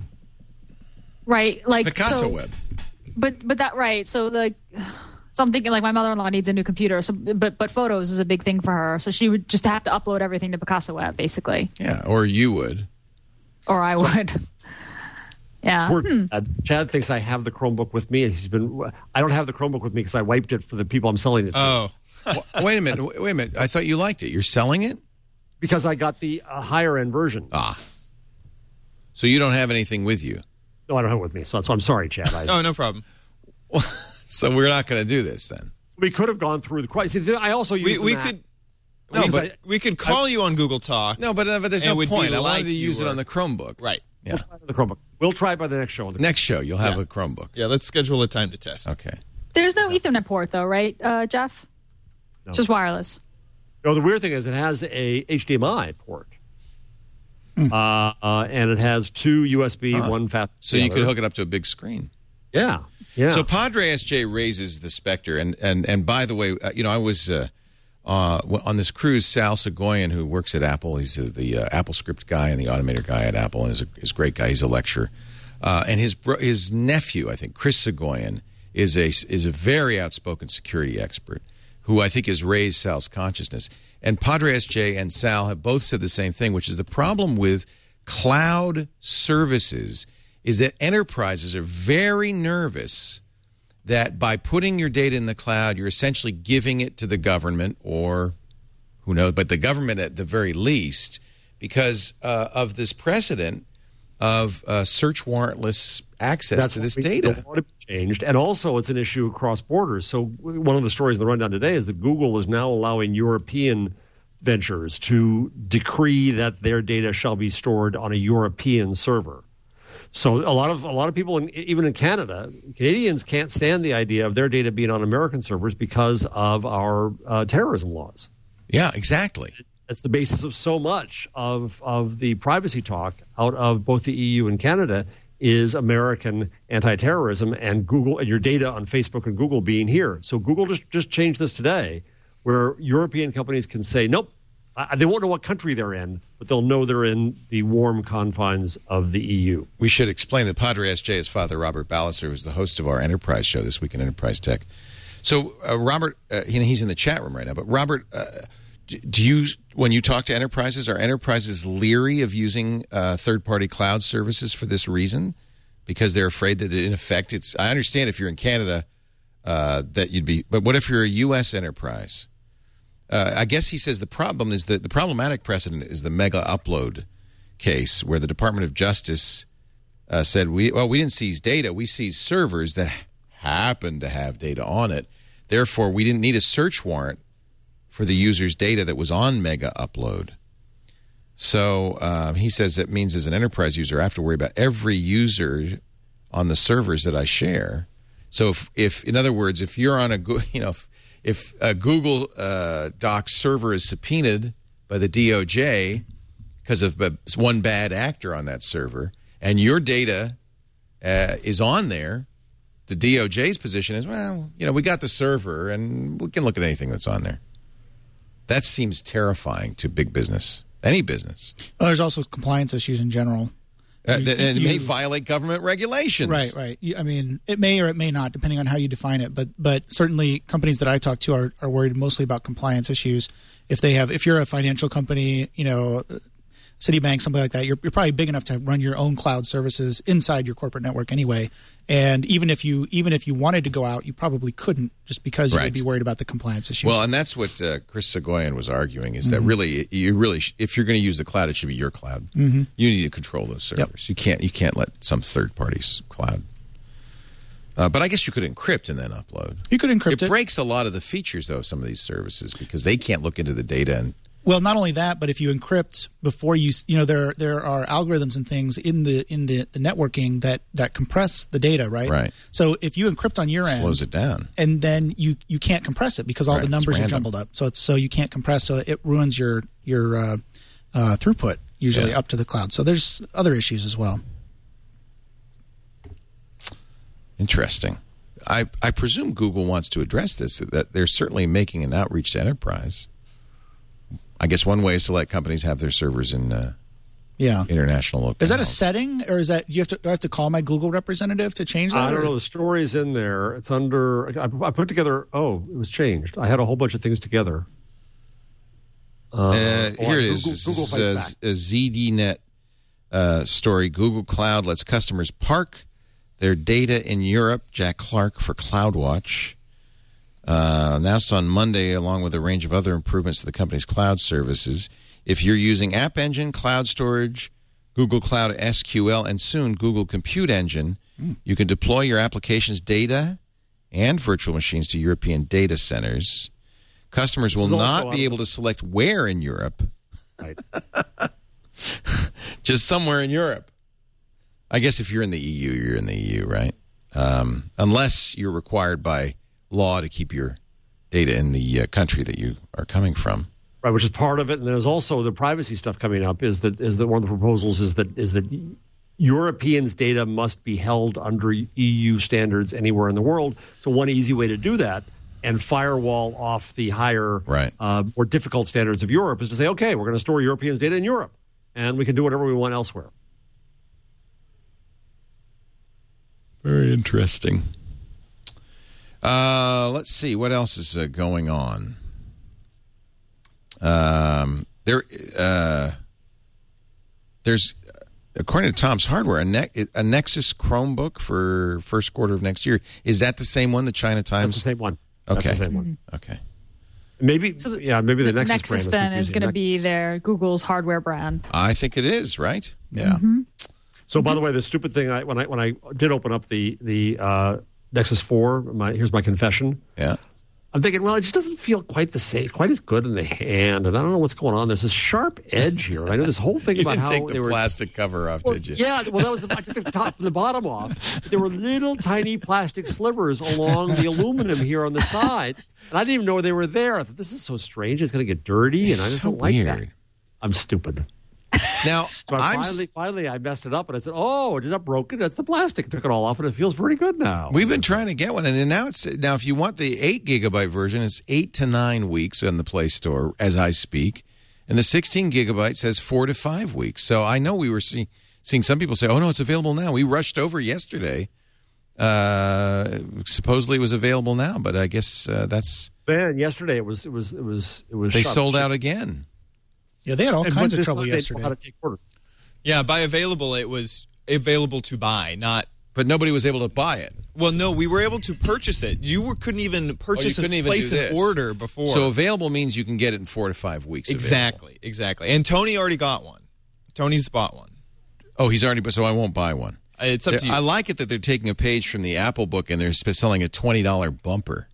Right? Like Picasso Web. But that, right. So so I'm thinking like my mother-in-law needs a new computer, but photos is a big thing for her. So she would just have to upload everything to Picasso Web, basically. Yeah, or you would. Or I would. Yeah. Poor Chad thinks I have the Chromebook with me. I don't have the Chromebook with me because I wiped it for the people I'm selling it to. Oh. Wait a minute. I thought you liked it. You're selling it? Because I got the higher-end version. Ah. So you don't have anything with you? No, I don't have it with me. So I'm sorry, Chad. Oh, no problem. So we're not going to do this then. We could have gone through the question. I also use we could call you on Google Talk. No, but there's no point. I wanted to use it on the Chromebook. Right. Yeah. We'll try it by the next show. Next show, you'll have a Chromebook. Yeah, let's schedule a time to test. Okay. There's no Ethernet port, though, right, Jeff? No. It's just wireless. No, the weird thing is it has a HDMI port. And it has 2 USB, one fast. So you could hook it up to a big screen. Yeah. Yeah. So Padre SJ raises the specter, and by the way, I was on this cruise. Sal Soghoian, who works at Apple, he's the AppleScript guy and the Automator guy at Apple, and is a great guy. He's a lecturer, and his nephew, I think, Chris Soghoian, is a very outspoken security expert who I think has raised Sal's consciousness. And Padre SJ and Sal have both said the same thing, which is the problem with cloud services is that enterprises are very nervous that by putting your data in the cloud, you're essentially giving it to the government, or who knows, but the government at the very least, because of this precedent of search warrantless access to this data. Changed, and also it's an issue across borders. So one of the stories in the rundown today is that Google is now allowing European ventures to decree that their data shall be stored on a European server. So a lot of people, even in Canada, Canadians can't stand the idea of their data being on American servers because of our terrorism laws. Yeah, exactly. That's the basis of so much of the privacy talk out of both the EU and Canada is American anti-terrorism and Google and your data on Facebook and Google being here. So Google just changed this today, where European companies can say, nope, they won't know what country they're in, but they'll know they're in the warm confines of the EU. We should explain that Padre SJ is Father Robert Ballister, who's the host of our Enterprise show this week in Enterprise Tech. So Robert, he's in the chat room right now, but Robert, do you, when you talk to enterprises, are enterprises leery of using third-party cloud services for this reason? Because they're afraid that in effect it's, I understand if you're in Canada that you'd be, but what if you're a U.S. enterprise? I guess he says the problem is that the problematic precedent is the mega upload case where the Department of Justice said, we didn't seize data, we seized servers that happened to have data on it. Therefore, we didn't need a search warrant for the user's data that was on mega upload. So he says it means as an enterprise user, I have to worry about every user on the servers that I share. So if in other words, if you're on if a Google Docs server is subpoenaed by the DOJ because of one bad actor on that server, and your data is on there, the DOJ's position is, well, we got the server, and we can look at anything that's on there. That seems terrifying to big business, any business. Well, there's also compliance issues in general. It may violate government regulations. Right. I mean, it may or it may not, depending on how you define it. But certainly, companies that I talk to are worried mostly about compliance issues. If you're a financial company, Citibank, something like that, you're probably big enough to run your own cloud services inside your corporate network anyway. And even if you wanted to go out, you probably couldn't, just because you would be worried about the compliance issues. Well, and that's what Chris Sagoyan was arguing, is that really, if you're going to use the cloud, it should be your cloud. You need to control those servers. Yep. You can't let some third party's cloud. But I guess you could encrypt and then upload. You could encrypt it. It breaks a lot of the features, though, of some of these services, because they can't look into the data and. Well, not only that, but if you encrypt before there are algorithms and things in the networking that compress the data, right? Right. So if you encrypt on your end, slows it down, and then you can't compress it because all the numbers are jumbled up. So you can't compress, so it ruins your throughput usually up to the cloud. So there's other issues as well. Interesting. I presume Google wants to address this. That they're certainly making an outreach to enterprise. I guess one way is to let companies have their servers in international locales. Is that a setting, or is that do I have to call my Google representative to change that? I don't know. The story's in there. It's under. I put together. Oh, it was changed. I had a whole bunch of things together. Here it is. Google says a ZDNet story. Google Cloud lets customers park their data in Europe. Jack Clark for CloudWatch. Announced on Monday, along with a range of other improvements to the company's cloud services. If you're using App Engine, Cloud Storage, Google Cloud SQL, and soon Google Compute Engine, you can deploy your application's data and virtual machines to European data centers. Customers will not be able to select where in Europe. Right. Just somewhere in Europe. I guess if you're in the EU, you're in the EU, right? Unless you're required by law to keep your data in the country that you are coming from, right? Which is part of it, and there's also the privacy stuff coming up. Is that one of the proposals is that Europeans' data must be held under EU standards anywhere in the world. So one easy way to do that and firewall off the higher, more difficult standards of Europe is to say, okay, we're going to store Europeans' data in Europe, and we can do whatever we want elsewhere. Very interesting. Let's see what else is going on. There's, according to Tom's Hardware, a Nexus Chromebook for first quarter of next year. Is that the same one? The China Times? That's the same one. Okay. That's the same one. Okay. Maybe, maybe the Nexus brand then is going to be their Google's hardware brand. I think it is, right? Yeah. So, by the way, the stupid thing, when I did open up the Nexus 4, here's my confession. Yeah. I'm thinking, well, it just doesn't feel quite the same, quite as good in the hand, and I don't know what's going on. There's this sharp edge here. I know this whole thing about how take the plastic cover off, did you? Yeah, well, that was I took the top and the bottom off. There were little tiny plastic slivers along the aluminum here on the side, and I didn't even know they were there. I thought, this is so strange. It's going to get dirty, and I just don't like that. I'm stupid. Now, so finally, I messed it up, and I said, "Oh, it's not broken. That's the plastic." I took it all off, and it feels pretty good now. We've been trying to get one, and now if you want the 8 gigabyte version, it's 8 to 9 weeks in the Play Store as I speak, and the 16 gigabyte says 4 to 5 weeks. So I know we were seeing some people say, "Oh no, it's available now." We rushed over yesterday. Supposedly it was available now, but I guess that's. Man, yesterday it was. They sold out again. Yeah, they had all kinds of trouble yesterday. Yeah, by available, it was available to buy, not. But nobody was able to buy it. Well, no, we were able to purchase it. Couldn't even purchase and place an order before. So available means you can get it in 4 to 5 weeks. Exactly. And Tony already got one. Tony's bought one. Oh, he's already. So I won't buy one. It's up to you. I like it that they're taking a page from the Apple book and they're selling a $20 bumper.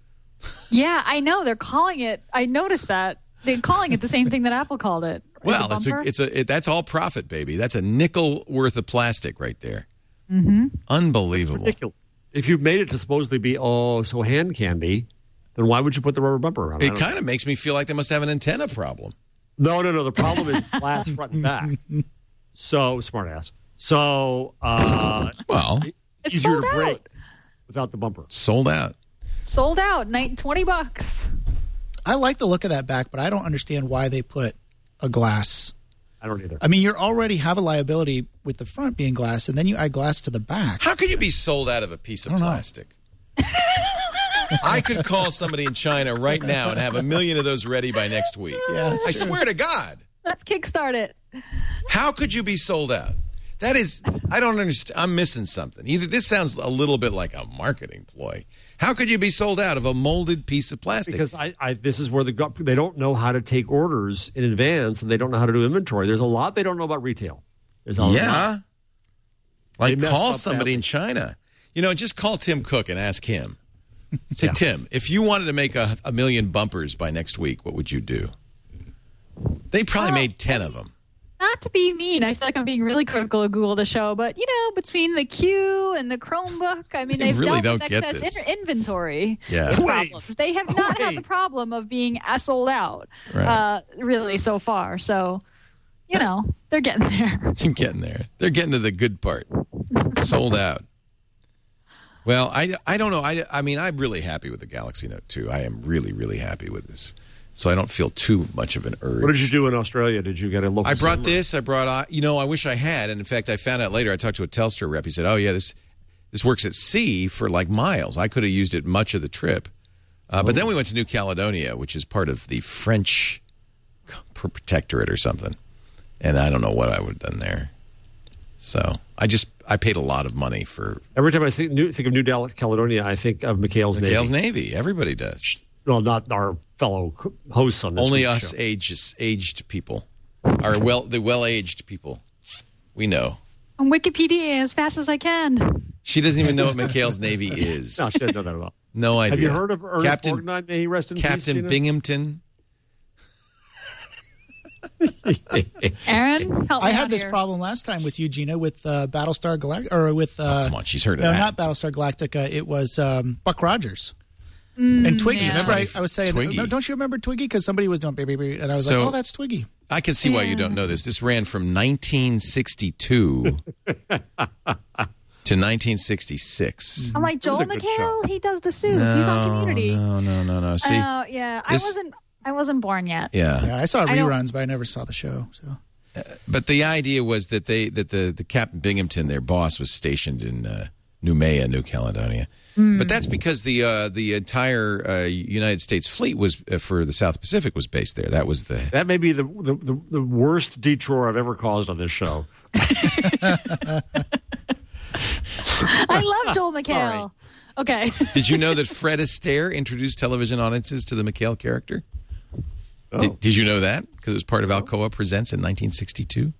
Yeah, I know. They're calling it. I noticed that. They're calling it the same thing that Apple called it. Well, that's all profit, baby. That's a nickel worth of plastic right there. Mm-hmm. Unbelievable. Ridiculous. If you've made it to supposedly be so hand candy, then why would you put the rubber bumper around? It kind of makes me feel like they must have an antenna problem. No. The problem is it's glass front and back. So smart ass. So, well, It's easier sold to break out. without the bumper. sold out. Sold out. $20. I like the look of that back, but I don't understand why they put a glass. I don't either. I mean, you already have a liability with the front being glass, and then you add glass to the back. How could you be sold out of a piece of plastic? I could call somebody in China right now and have 1 million of those ready by next week. Yeah, that's I true. swear to God. Let's kickstart it. How could you be sold out? That is, I don't understand. I'm missing something. Either this sounds a little bit like a marketing ploy. How could you be sold out of a molded piece of plastic? Because this is where they don't know how to take orders in advance, and they don't know how to do inventory. There's a lot they don't know about retail. There's a lot. Like, They messed call up somebody badly. in China. Just call Tim Cook and ask him. Say, Yeah. Tim, if you wanted to make a million bumpers by next week, what would you do? They probably made 10 of them. Not to be mean, I feel like I'm being really critical of Google the show, but between the Q and the Chromebook, I mean, they've really dealt don't with get excess this. inventory Yeah. problems. They have not had the problem of being sold out, Right. really, so far. So, they're getting there. They're getting there. They're getting to the good part. Sold out. Well, I don't know. I mean, I'm really happy with the Galaxy Note 2. I am really, really happy with this. So I don't feel too much of an urge. What did you do in Australia? Did you get a local? I brought SIM? this. I brought, I wish I had. And in fact, I found out later, I talked to a Telstra rep. He said, oh, yeah, this works at sea for like miles. I could have used it much of the trip. But then we went to New Caledonia, which is part of the French protectorate or something. And I don't know what I would have done there. So I paid a lot of money for Every time I think of New Caledonia, I think of McHale's McHale's Navy. Navy. Everybody does. Well, not our fellow hosts on this. Only week's us show. aged people, the well-aged people. We know. On Wikipedia as fast as I can. She doesn't even know what McHale's Navy is. No, she doesn't know that at all. No idea. Have you heard of Ernest Borgnine? May he rest in peace. Captain Tina? Binghamton? Aaron, help me I had out this here. problem last time with you, Gina, with Battlestar Galactica, or with Come on, she's heard of no, that. not Battlestar Galactica. It was Buck Rogers and Twiggy. yeah. Remember, I was saying, Twiggy. no, don't you remember Twiggy? Because somebody was doing baby, and I was So- like, oh, that's Twiggy. I can see why you don't know this. This ran from 1962 to 1966. I'm like, Joel was a good McHale, show. he does the suit. He's on Community. No. See, Yeah, this- I wasn't born yet. yeah. Yeah, I saw I don't- reruns, but I never saw the show. So But the idea was that the Captain Binghamton, their boss, was stationed in Noumea, New Caledonia. But that's because the entire United States fleet was for the South Pacific was based there. That was the That may be the worst detour I've ever caused on this show. I love Joel McHale. Sorry. Okay. Did you know that Fred Astaire introduced television audiences to the McHale character? Oh. Did you know that? Because it was part of Alcoa Presents in 1962.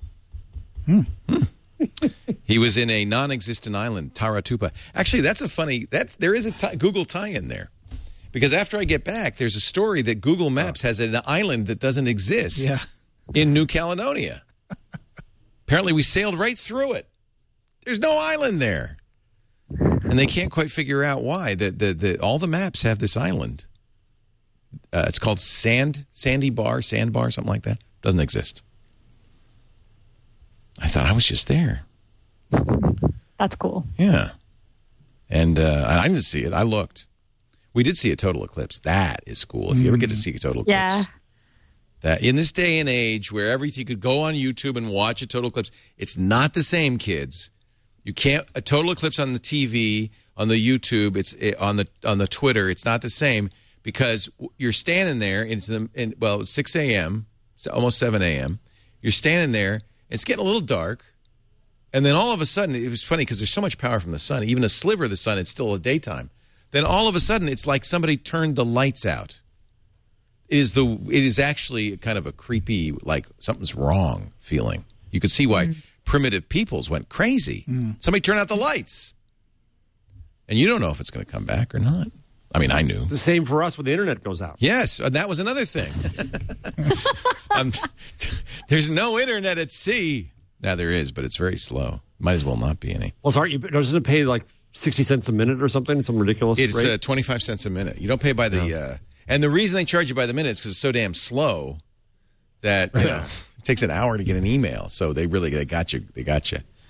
He was in a non-existent island, Taratupa. Actually, that's a funny. There is a Google tie-in there, because after I get back, there's a story that Google Maps has an island that doesn't exist in New Caledonia. Apparently, we sailed right through it. There's no island there, and they can't quite figure out why. All the maps have this island. It's called Sandbar, something like that. Doesn't exist. I thought I was just there. That's cool. Yeah. And I didn't see it. I looked. We did see a total eclipse. That is cool. If you ever get to see a total eclipse. Yeah. That in this day and age where everything you could go on YouTube and watch a total eclipse, it's not the same, kids. You can't a total eclipse on the TV, on the YouTube, on the Twitter, it's not the same, because you're standing there it's 6 a.m., almost 7 a.m. You're standing there, it's getting a little dark. And then all of a sudden, it was funny because there's so much power from the sun. Even a sliver of the sun, it's still a daytime. Then all of a sudden, it's like somebody turned the lights out. It is actually kind of a creepy, like something's wrong feeling. You could see why primitive peoples went crazy. Somebody turned out the lights. And you don't know if it's going to come back or not. I mean, I knew. It's the same for us when the internet goes out. Yes, and that was another thing. There's no internet at sea. Now there is, but it's very slow. Might as well not be any. Well, doesn't it pay like 60 cents a minute or something? Some ridiculous It's rate? 25 cents a minute. You don't pay by the... and the reason they charge you by the minute is because it's so damn slow that it takes an hour to get an email. So they got you. They got you.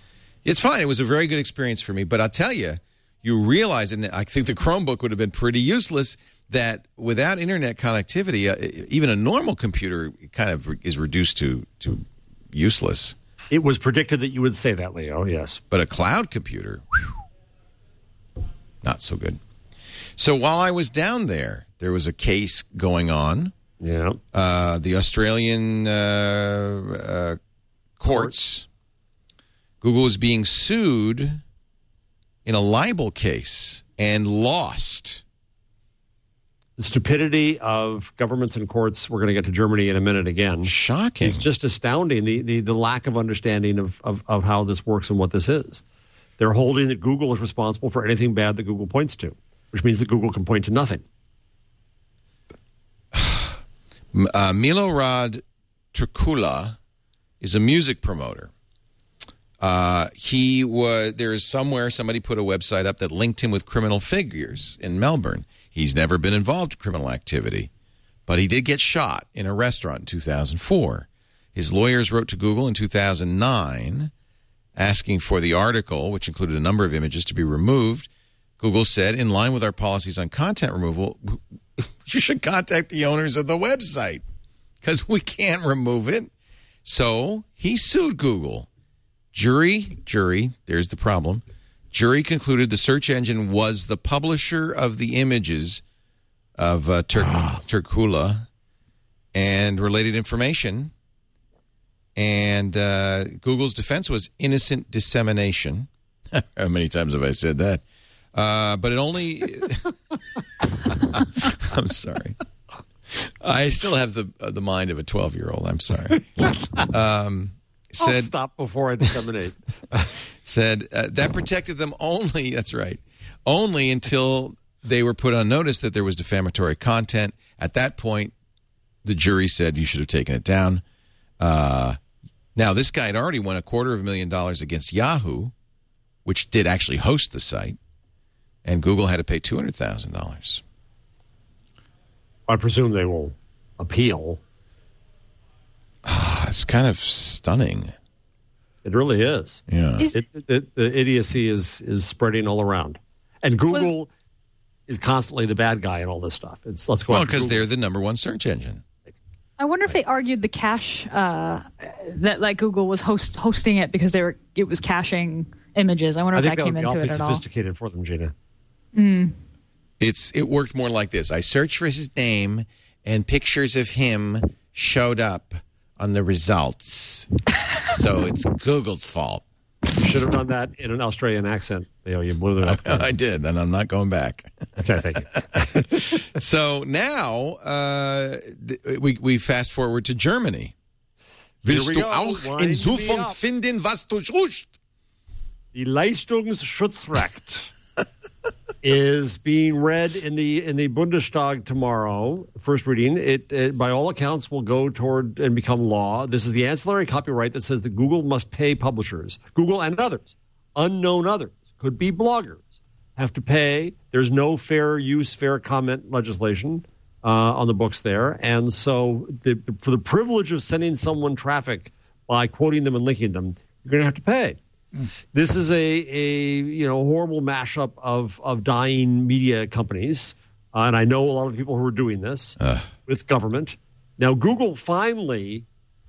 It's fine. It was a very good experience for me. But I'll tell you, you realize, and I think the Chromebook would have been pretty useless, that without internet connectivity, even a normal computer kind of is reduced to useless. It was predicted that you would say that, Leo, yes. But a cloud computer, not so good. So while I was down there, there was a case going on. Yeah. The Australian courts, Google is being sued in a libel case and lost. The stupidity of governments and courts, we're going to get to Germany in a minute again. Shocking. It's just astounding, the lack of understanding of how this works and what this is. They're holding that Google is responsible for anything bad that Google points to, which means that Google can point to nothing. Milorad Trkula is a music promoter. There's somewhere somebody put a website up that linked him with criminal figures in Melbourne. He's never been involved in criminal activity, but he did get shot in a restaurant in 2004. His lawyers wrote to Google in 2009 asking for the article, which included a number of images, to be removed. Google said, in line with our policies on content removal, you should contact the owners of the website because we can't remove it. So he sued Google. Jury, there's the problem. Jury concluded the search engine was the publisher of the images of Trkula and related information. And Google's defense was innocent dissemination. How many times have I said that? But it only... I'm sorry. I still have the mind of a 12-year-old. I'm sorry. I'll stop before I disseminate. Said that protected them only, that's right, only until they were put on notice that there was defamatory content. At that point, the jury said you should have taken it down. Now, this guy had already won $250,000 against Yahoo, which did actually host the site, and Google had to pay $200,000. I presume they will appeal. It's kind of stunning. It really is. Yeah. The idiocy is spreading all around. And Google is constantly the bad guy in all this stuff. Let's go. Well, because they're the number one search engine. I wonder if they argued the cache that like Google was hosting it because it was caching images. I wonder if that came into it at all. Sophisticated for them, Gina. It worked more like this. I searched for his name, and pictures of him showed up on the results. So it's Google's fault. You should have done that in an Australian accent. You blew it up. I did, and I'm not going back. Okay, thank you. So now we fast forward to Germany. Willst du auch in Zukunft finden, was du suchst? Die Leistungsschutzrecht is being read in the Bundestag tomorrow. First reading. It by all accounts will go toward and become law. This is the ancillary copyright that says that Google must pay publishers, Google and others, unknown others, could be bloggers, have to pay. There's no fair use, fair comment legislation on the books there, and so for the privilege of sending someone traffic by quoting them and linking them, you're going to have to pay. This is a horrible mashup of dying media companies, and I know a lot of people who are doing this with government. Now, Google finally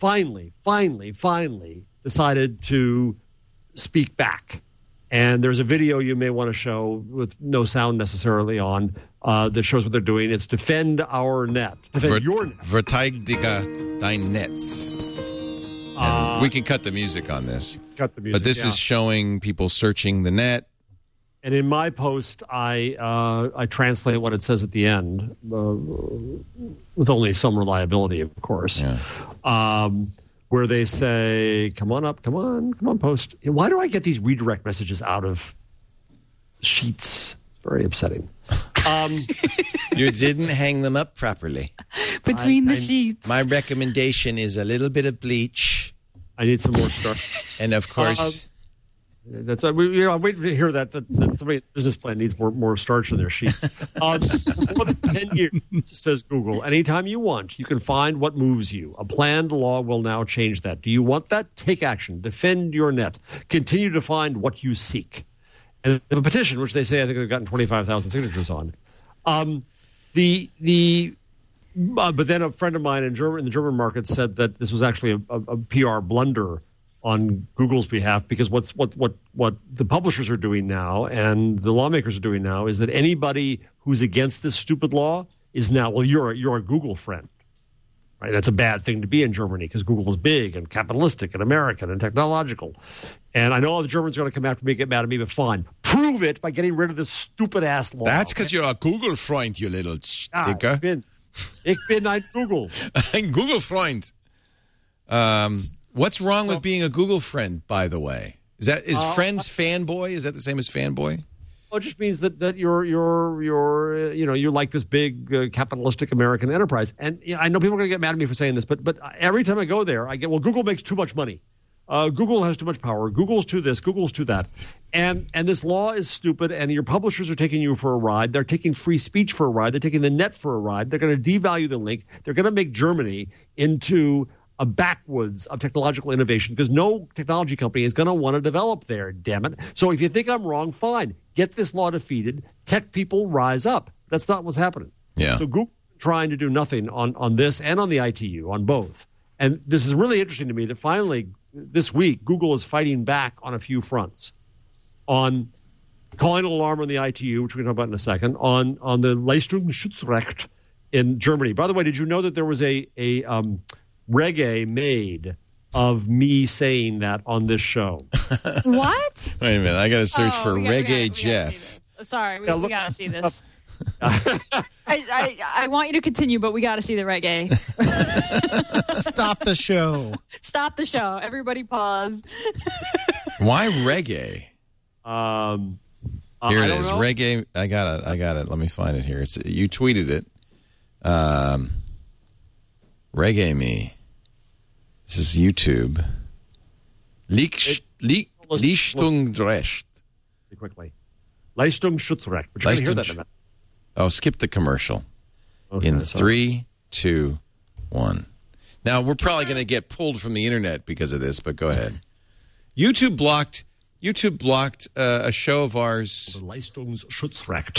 decided to speak back, and there's a video you may want to show with no sound necessarily on that shows what they're doing. It's defend our net, defend your net. Verteidige dein Netz. And we can cut the music on this. Cut the music, but this is showing people searching the net. And in my post, I translate what it says at the end, with only some reliability, of course, where they say, come on, post. Why do I get these redirect messages out of Sheets? Very upsetting. You didn't hang them up properly. Between the sheets. My recommendation is a little bit of bleach. I need some more stuff. And, of course, That's I'm waiting to hear that somebody's business plan needs more starch in their sheets. For more than 10 years, says Google, anytime you want, you can find what moves you. A planned law will now change that. Do you want that? Take action. Defend your net. Continue to find what you seek. And the petition, which they say I think they've gotten 25,000 signatures on. But then a friend of mine in the German market said that this was actually a PR blunder on Google's behalf, because what the publishers are doing now and the lawmakers are doing now is that anybody who's against this stupid law is now, well, you're a Google friend, right? That's a bad thing to be in Germany because Google is big and capitalistic and American and technological. And I know all the Germans are going to come after me, get mad at me, but fine. Prove it by getting rid of this stupid ass law. That's because you're a Google friend, you little sticker. Ich bin ein Google. Ein Google friend. What's wrong with being a Google friend, by the way? Is friends fanboy? Is that the same as fanboy? Well, it just means that you're like this big capitalistic American enterprise. And I know people are going to get mad at me for saying this, but every time I go there, I get, well, Google makes too much money. Google has too much power. Google's too this. Google's too that. And this law is stupid, and your publishers are taking you for a ride. They're taking free speech for a ride. They're taking the net for a ride. They're going to devalue the link. They're going to make Germany into a backwoods of technological innovation because no technology company is going to want to develop there, damn it. So if you think I'm wrong, fine. Get this law defeated. Tech people rise up. That's not what's happening. Yeah. So Google trying to do nothing on this and on the ITU, on both. And this is really interesting to me that finally this week Google is fighting back on a few fronts. On calling an alarm on the ITU, which we can talk about in a second, on the Leistungsschutzrecht in Germany. By the way, did you know that there was a reggae made of me saying that on this show? What? Wait a minute. I got to search for Reggae Jeff. Sorry, we got to see this. I want you to continue, but we got to see the reggae. Stop the show. Stop the show. Everybody pause. Why reggae? Here it is. Reggae. I got it. Let me find it here. You tweeted it. Reggae me. This is YouTube. Leistungsrecht. Quickly. Leistungsschutzrecht. But you're going to hear that in a minute. Oh, skip the commercial. Okay, in 3, 2, 1. Now, we're probably going to get pulled from the internet because of this, but go ahead. YouTube blocked a show of ours. The Leistungsschutzrecht.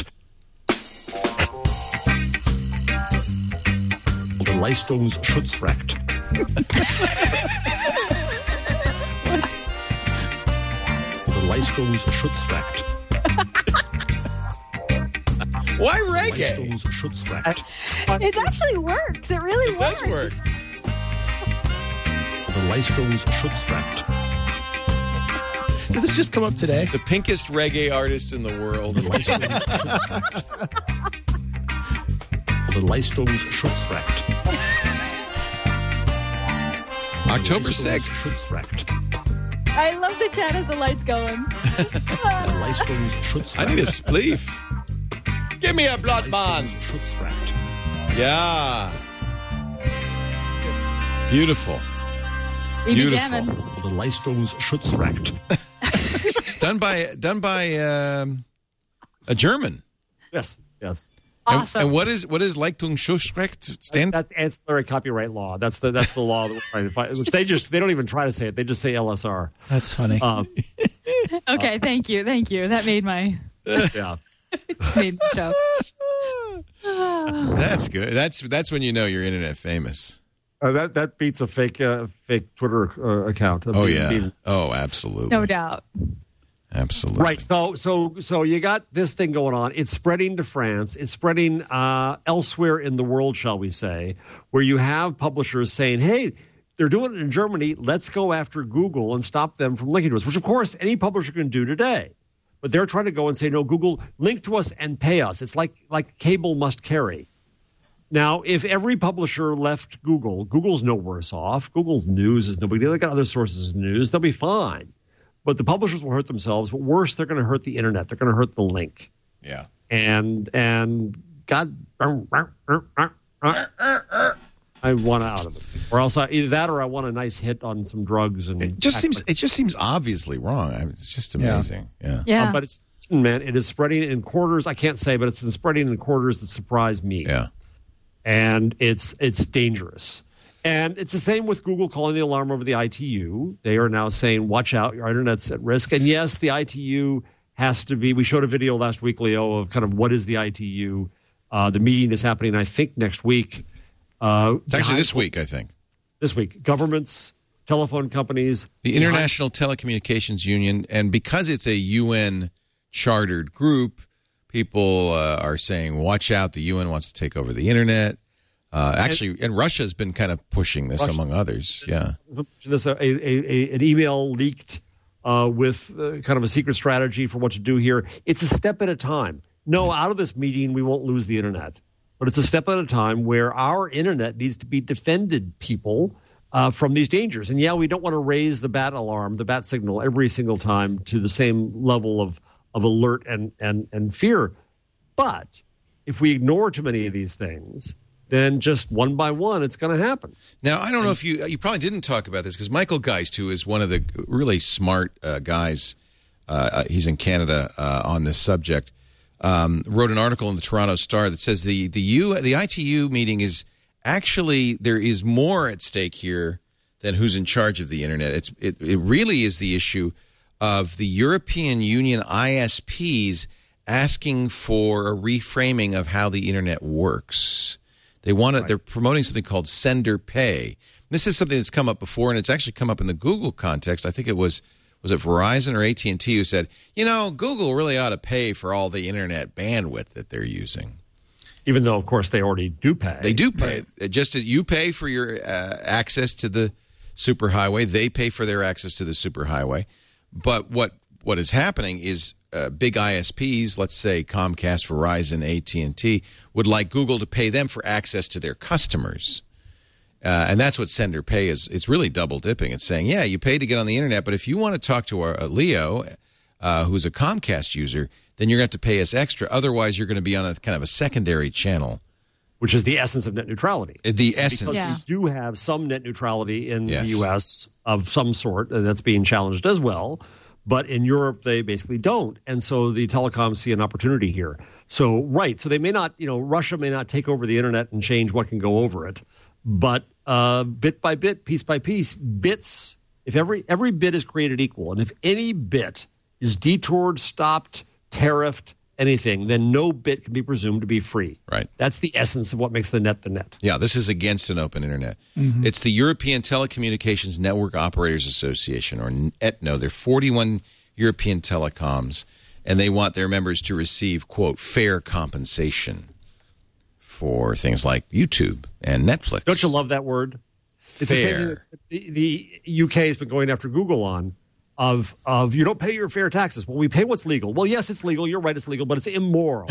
The Leistungsschutzrecht. What? The Leistungsschutzrecht. Why reggae? It actually works. It really works. It does work. The Leistungsschutzrecht. Did this just come up today? The pinkest reggae artist in the world. The Leistungsschutzrecht. October 6th. I love the chat as the lights going. I need a spleef. Give me a blood bond. Yeah. Beautiful. Beautiful. The Leistungsschutzrecht. done by a German. Yes. Awesome. And what is Leistungsschutzrecht stand? That's ancillary copyright law. That's the law that we're trying to find. Which they don't even try to say it. They just say LSR. That's funny. Okay, thank you. That made my made the show. That's good. That's when you know you're internet famous. That beats a fake Twitter account. Oh, absolutely. No doubt. Absolutely. Right. So you got this thing going on. It's spreading to France. It's spreading elsewhere in the world, shall we say, where you have publishers saying, hey, they're doing it in Germany. Let's go after Google and stop them from linking to us, which, of course, any publisher can do today. But they're trying to go and say, no, Google, link to us and pay us. It's like cable must carry. Now, if every publisher left Google, Google's no worse off. Google's news is no big deal. They've got other sources of news. They'll be fine. But the publishers will hurt themselves. But worse, they're going to hurt the internet. They're going to hurt the link. Yeah. And God, I want out of it, or else either that or I want a nice hit on some drugs. And it just seems obviously wrong. I mean, it's just amazing. Yeah. But it's man, it is spreading in quarters. I can't say, but it's spreading in quarters that surprise me. Yeah, and it's dangerous. And it's the same with Google calling the alarm over the ITU. They are now saying, "Watch out, your internet's at risk." And yes, the ITU has to be. We showed a video last week, Leo, of kind of what is the ITU. The meeting is happening, I think, next week. It's actually this week, I think. This week. Governments, telephone companies. The International Telecommunications Union. And because it's a UN chartered group, people are saying, watch out, the UN wants to take over the Internet. And Russia's been kind of pushing this, among others. Yeah. There's an email leaked with kind of a secret strategy for what to do here. It's a step at a time. No, out of this meeting, we won't lose the Internet. But it's a step at a time where our internet needs to be defended, people, from these dangers. And yeah, we don't want to raise the bat alarm, the bat signal every single time to the same level of alert and fear. But if we ignore too many of these things, then just one by one, it's going to happen. Now, I don't know if you probably didn't talk about this because Michael Geist, who is one of the really smart guys, he's in Canada on this subject, wrote an article in the Toronto Star that says the ITU meeting is actually, there is more at stake here than who's in charge of the Internet. It really is the issue of the European Union ISPs asking for a reframing of how the Internet works. They're promoting something called sender pay. This is something that's come up before, and it's actually come up in the Google context. I think it was it Verizon or AT&T who said, Google really ought to pay for all the Internet bandwidth that they're using. Even though, of course, they already do pay. They do pay. Right. Just as you pay for your access to the superhighway, they pay for their access to the superhighway. But what is happening is big ISPs, let's say Comcast, Verizon, AT&T, would like Google to pay them for access to their customers. And that's what sender pay is. It's really double dipping. It's saying, yeah, you pay to get on the Internet, but if you want to talk to Leo, who's a Comcast user, then you're going to have to pay us extra. Otherwise, you're going to be on a kind of a secondary channel. Which is the essence of net neutrality. The essence. Because we do have some net neutrality in the U.S. of some sort, and that's being challenged as well. But in Europe, they basically don't. And so the telecoms see an opportunity here. So they may not, Russia may not take over the Internet and change what can go over it. But bit by bit, piece by piece, bits, if every bit is created equal, and if any bit is detoured, stopped, tariffed, anything, then no bit can be presumed to be free. Right. That's the essence of what makes the net the net. Yeah, this is against an open Internet. Mm-hmm. It's the European Telecommunications Network Operators Association, or ETNO. They're 41 European telecoms, and they want their members to receive, quote, fair compensation for things like YouTube and Netflix. Don't you love that word? It's fair. The UK has been going after Google on of you don't pay your fair taxes. Well, we pay what's legal. Well, yes, it's legal. You're right, it's legal, but it's immoral.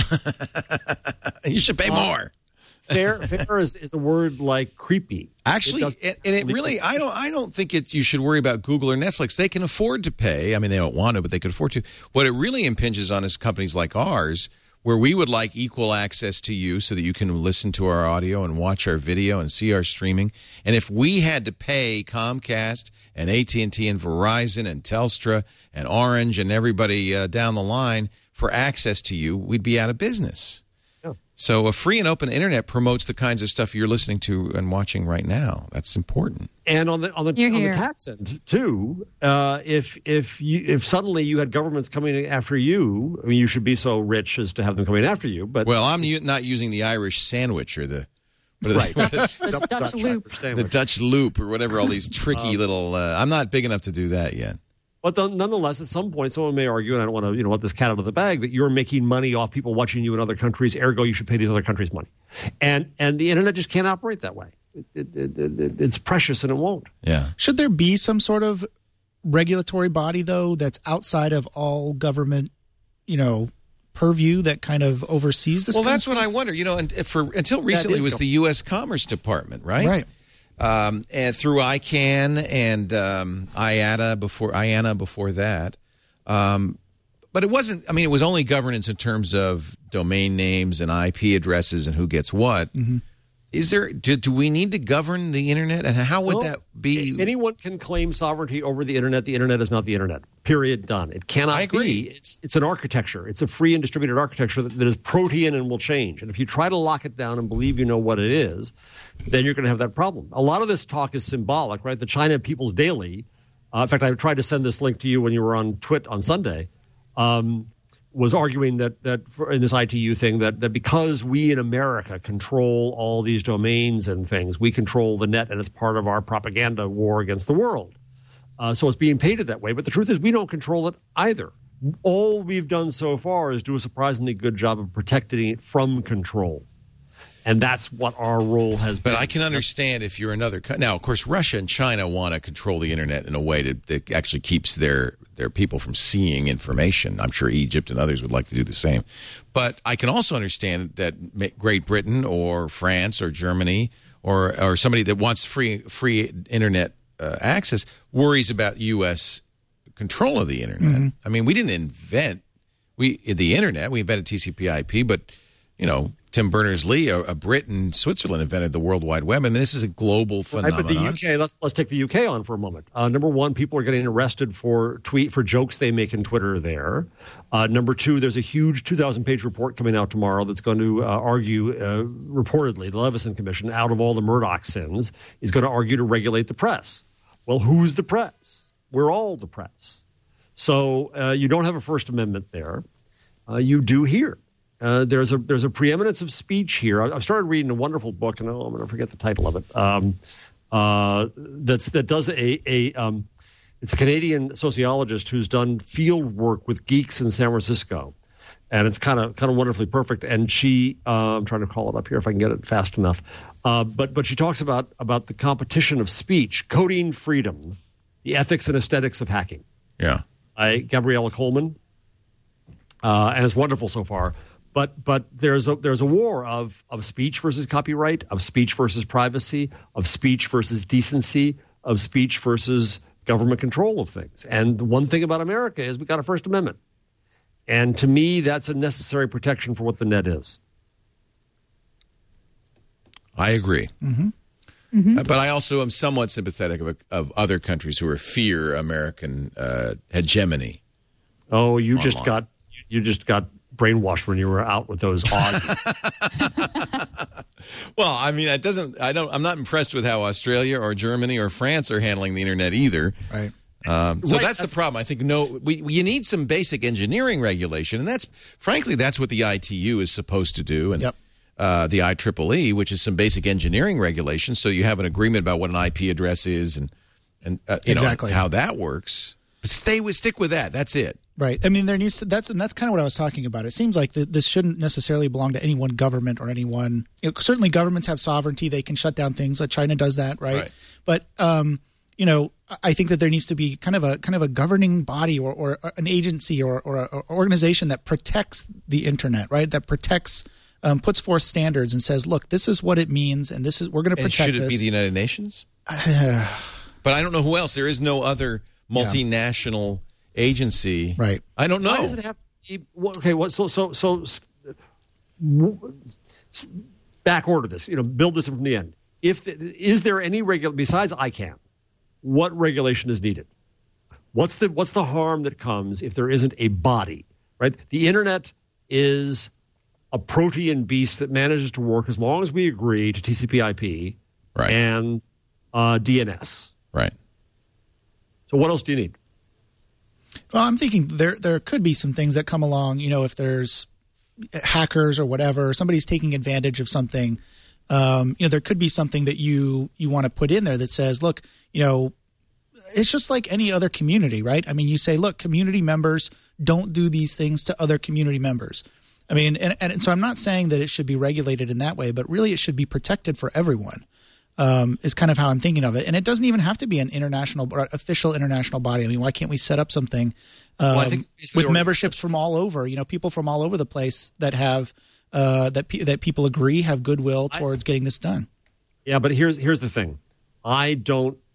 You should pay more. Fair is a word like creepy. Actually, it really, I don't think you should worry about Google or Netflix. They can afford to pay. I mean, they don't want to, but they could afford to. What it really impinges on is companies like ours, where we would like equal access to you so that you can listen to our audio and watch our video and see our streaming. And if we had to pay Comcast and AT&T and Verizon and Telstra and Orange and everybody down the line for access to you, we'd be out of business. Yeah. So a free and open Internet promotes the kinds of stuff you're listening to and watching right now. That's important. And on the tax end too, if suddenly you had governments coming after you, I mean, you should be so rich as to have them coming after you. But I'm not using the Irish sandwich or the the Dutch loop, the Dutch loop, or whatever. All these tricky little. I'm not big enough to do that yet. But nonetheless, at some point, someone may argue, and I don't want to let this cat out of the bag, that you're making money off people watching you in other countries. Ergo, you should pay these other countries money, and the Internet just can't operate that way. It's precious, and it won't. Yeah. Should there be some sort of regulatory body, though, that's outside of all government, purview that kind of oversees this? Well, that's what I wonder. And until recently, it was the U.S. Commerce Department, right? Right. And through ICANN and IATA before that. But it wasn't. I mean, it was only governance in terms of domain names and IP addresses and who gets what. Mm-hmm. Do we need to govern the internet, and how would that be? If anyone can claim sovereignty over the internet is not the internet. Period. Done. It cannot be. It's an architecture. It's a free and distributed architecture that is protean and will change. And if you try to lock it down and believe you know what it is, then you're going to have that problem. A lot of this talk is symbolic, right? The China People's Daily. In fact, I tried to send this link to you when you were on Twit on Sunday. Was arguing that in this ITU thing that because we in America control all these domains and things, we control the net and it's part of our propaganda war against the world. So it's being painted that way. But the truth is we don't control it either. All we've done so far is do a surprisingly good job of protecting it from control. And that's what our role has been. But I can understand if you're another country. Now, of course, Russia and China want to control the internet in a way that actually keeps their people from seeing information. I'm sure Egypt and others would like to do the same. But I can also understand that Great Britain or France or Germany or somebody that wants free internet access worries about U.S. control of the internet. Mm-hmm. I mean, we didn't invent the internet. We invented TCP/IP, but Tim Berners-Lee, a Brit in Switzerland, invented the World Wide Web, and this is a global phenomenon. But the UK, let's take the UK on for a moment. Number one, people are getting arrested for jokes they make in Twitter there. Number two, there's a huge 2,000-page report coming out tomorrow that's going to argue, reportedly, the Leveson Commission, out of all the Murdoch sins, is going to argue to regulate the press. Well, who's the press? We're all the press. So you don't have a First Amendment there. You do here. There's a preeminence of speech here. I've started reading a wonderful book, and I'm going to forget the title of it. It's a Canadian sociologist who's done field work with geeks in San Francisco, and it's kind of wonderfully perfect. And she, I'm trying to call it up here if I can get it fast enough. But she talks about the competition of speech, coding freedom, the ethics and aesthetics of hacking. Yeah, Gabriella Coleman, and it's wonderful so far. But there's a war of speech versus copyright, of speech versus privacy, of speech versus decency, of speech versus government control of things. And the one thing about America is we got a First Amendment. And to me, that's a necessary protection for what the net is. I agree. Mm-hmm. Mm-hmm. But I also am somewhat sympathetic of other countries who fear American hegemony. Oh, you just got brainwashed when you were out with those odds. Well, I mean, I'm not impressed with how Australia or Germany or France are handling the internet either. Right. So that's the problem. I think you need some basic engineering regulation, and that's what the ITU is supposed to do, and the IEEE, which is some basic engineering regulation, so you have an agreement about what an IP address is and exactly how that works. But stick with that. That's it. Right. I mean, that's kind of what I was talking about. It seems like this shouldn't necessarily belong to any one government or anyone. Certainly, governments have sovereignty; they can shut down things. Like China does that, right? But I think that there needs to be kind of a governing body or an agency or an organization that protects the internet, right? That protects, puts forth standards and says, "Look, this is what it means, and we're going to protect." Should it be the United Nations? But I don't know who else. There is no other multinational agency, right? I don't know. Why does it have to be, okay? So back order this. Build this from the end. Is there any besides ICANN? What regulation is needed? What's the harm that comes if there isn't a body? Right. The internet is a protean beast that manages to work as long as we agree to TCP/IP and DNS. Right. So what else do you need? Well, I'm thinking there could be some things that come along, if there's hackers or whatever, somebody's taking advantage of something, there could be something that you want to put in there that says, look, it's just like any other community, right? I mean, you say, look, community members don't do these things to other community members. I mean, and so I'm not saying that it should be regulated in that way, but really it should be protected for everyone. Is kind of how I'm thinking of it. And it doesn't even have to be an international or official international body. I mean, why can't we set up something with memberships from all over, people from all over the place that have that people agree have goodwill towards getting this done. Yeah, but here's the thing. I don't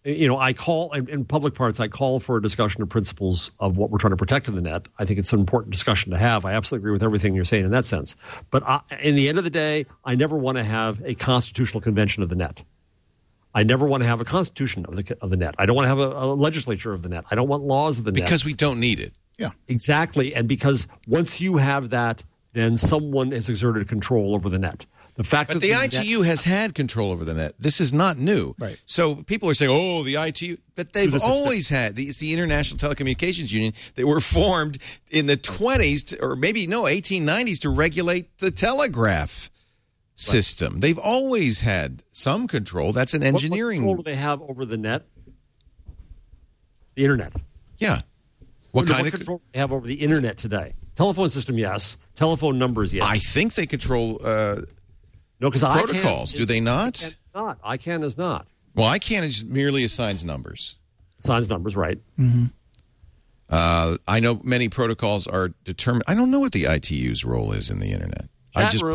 I call in public parts. I call for a discussion of principles of what we're trying to protect in the net. I think it's an important discussion to have. I absolutely agree with everything you're saying in that sense. But in the end of the day, I never want to have a constitutional convention of the net. I never want to have a constitution of the net. I don't want to have a legislature of the net. I don't want laws of the net because we don't need it. Yeah, exactly. And because once you have that, then someone has exerted control over the net. But the ITU has had control over the net. This is not new. Right. So people are saying, oh, the ITU. But they've always had. It's the International Telecommunications Union that were formed in the 20s, or maybe, 1890s to regulate the telegraph system. Right. They've always had some control. That's an engineering. What control do they have over the net? The Internet. Yeah. What kind of control do they have over the Internet today? Telephone system, yes. Telephone numbers, yes. I think they control... No, because protocols, do they not? ICANN is not. Well, ICANN is merely assigns numbers. Assigns numbers, right. Mm-hmm. I know many protocols are determined. I don't know what the ITU's role is in the Internet. Room.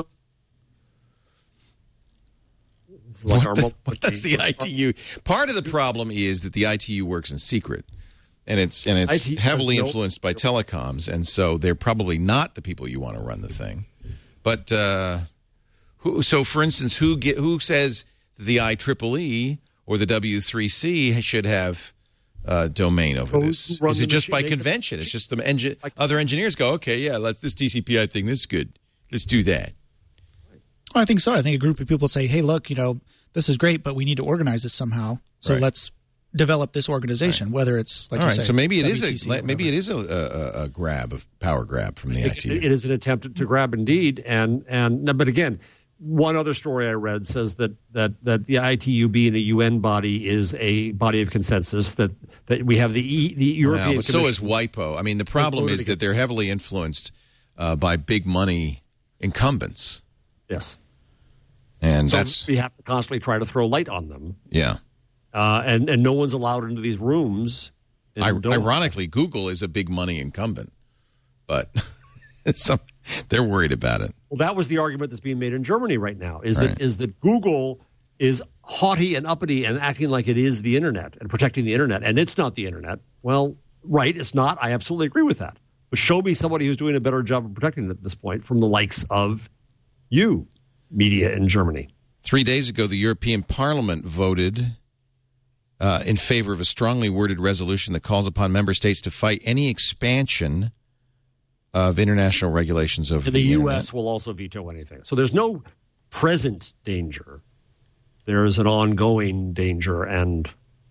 That's the ITU. Part of the problem is that the ITU works in secret. And it's heavily influenced by telecoms, and so they're probably not the people you want to run the thing. But... So, for instance, who says the IEEE or the W3C should have domain over this? Is it just by convention? It's just the other engineers go, okay, yeah, this TCP/IP thing, this is good. Let's do that. Well, I think so. I think a group of people say, hey, look, this is great, but we need to organize this somehow. So let's develop this organization, whether it's like all you right. say, So maybe it is a power grab from the ITU. It is an attempt to grab, indeed, but again. One other story I read says that the ITU being a UN body is a body of consensus, that we have the European Commission. So is WIPO. I mean, the problem is that they're heavily influenced by big money incumbents. Yes. And so we have to constantly try to throw light on them. Yeah. And no one's allowed into these rooms. Ironically, Google is a big money incumbent, but they're worried about it. Well, that was the argument that's being made in Germany right now, is that Google is haughty and uppity and acting like it is the Internet and protecting the Internet, and it's not the Internet. Well, right, it's not. I absolutely agree with that. But show me somebody who's doing a better job of protecting it at this point from the likes of you, media in Germany. 3 days ago, the European Parliament voted in favor of a strongly worded resolution that calls upon member states to fight any expansion of international regulations over the Internet. U.S. will also veto anything. So there's no present danger. There is an ongoing danger, and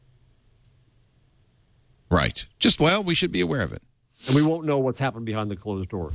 right. We should be aware of it, and we won't know what's happened behind the closed doors.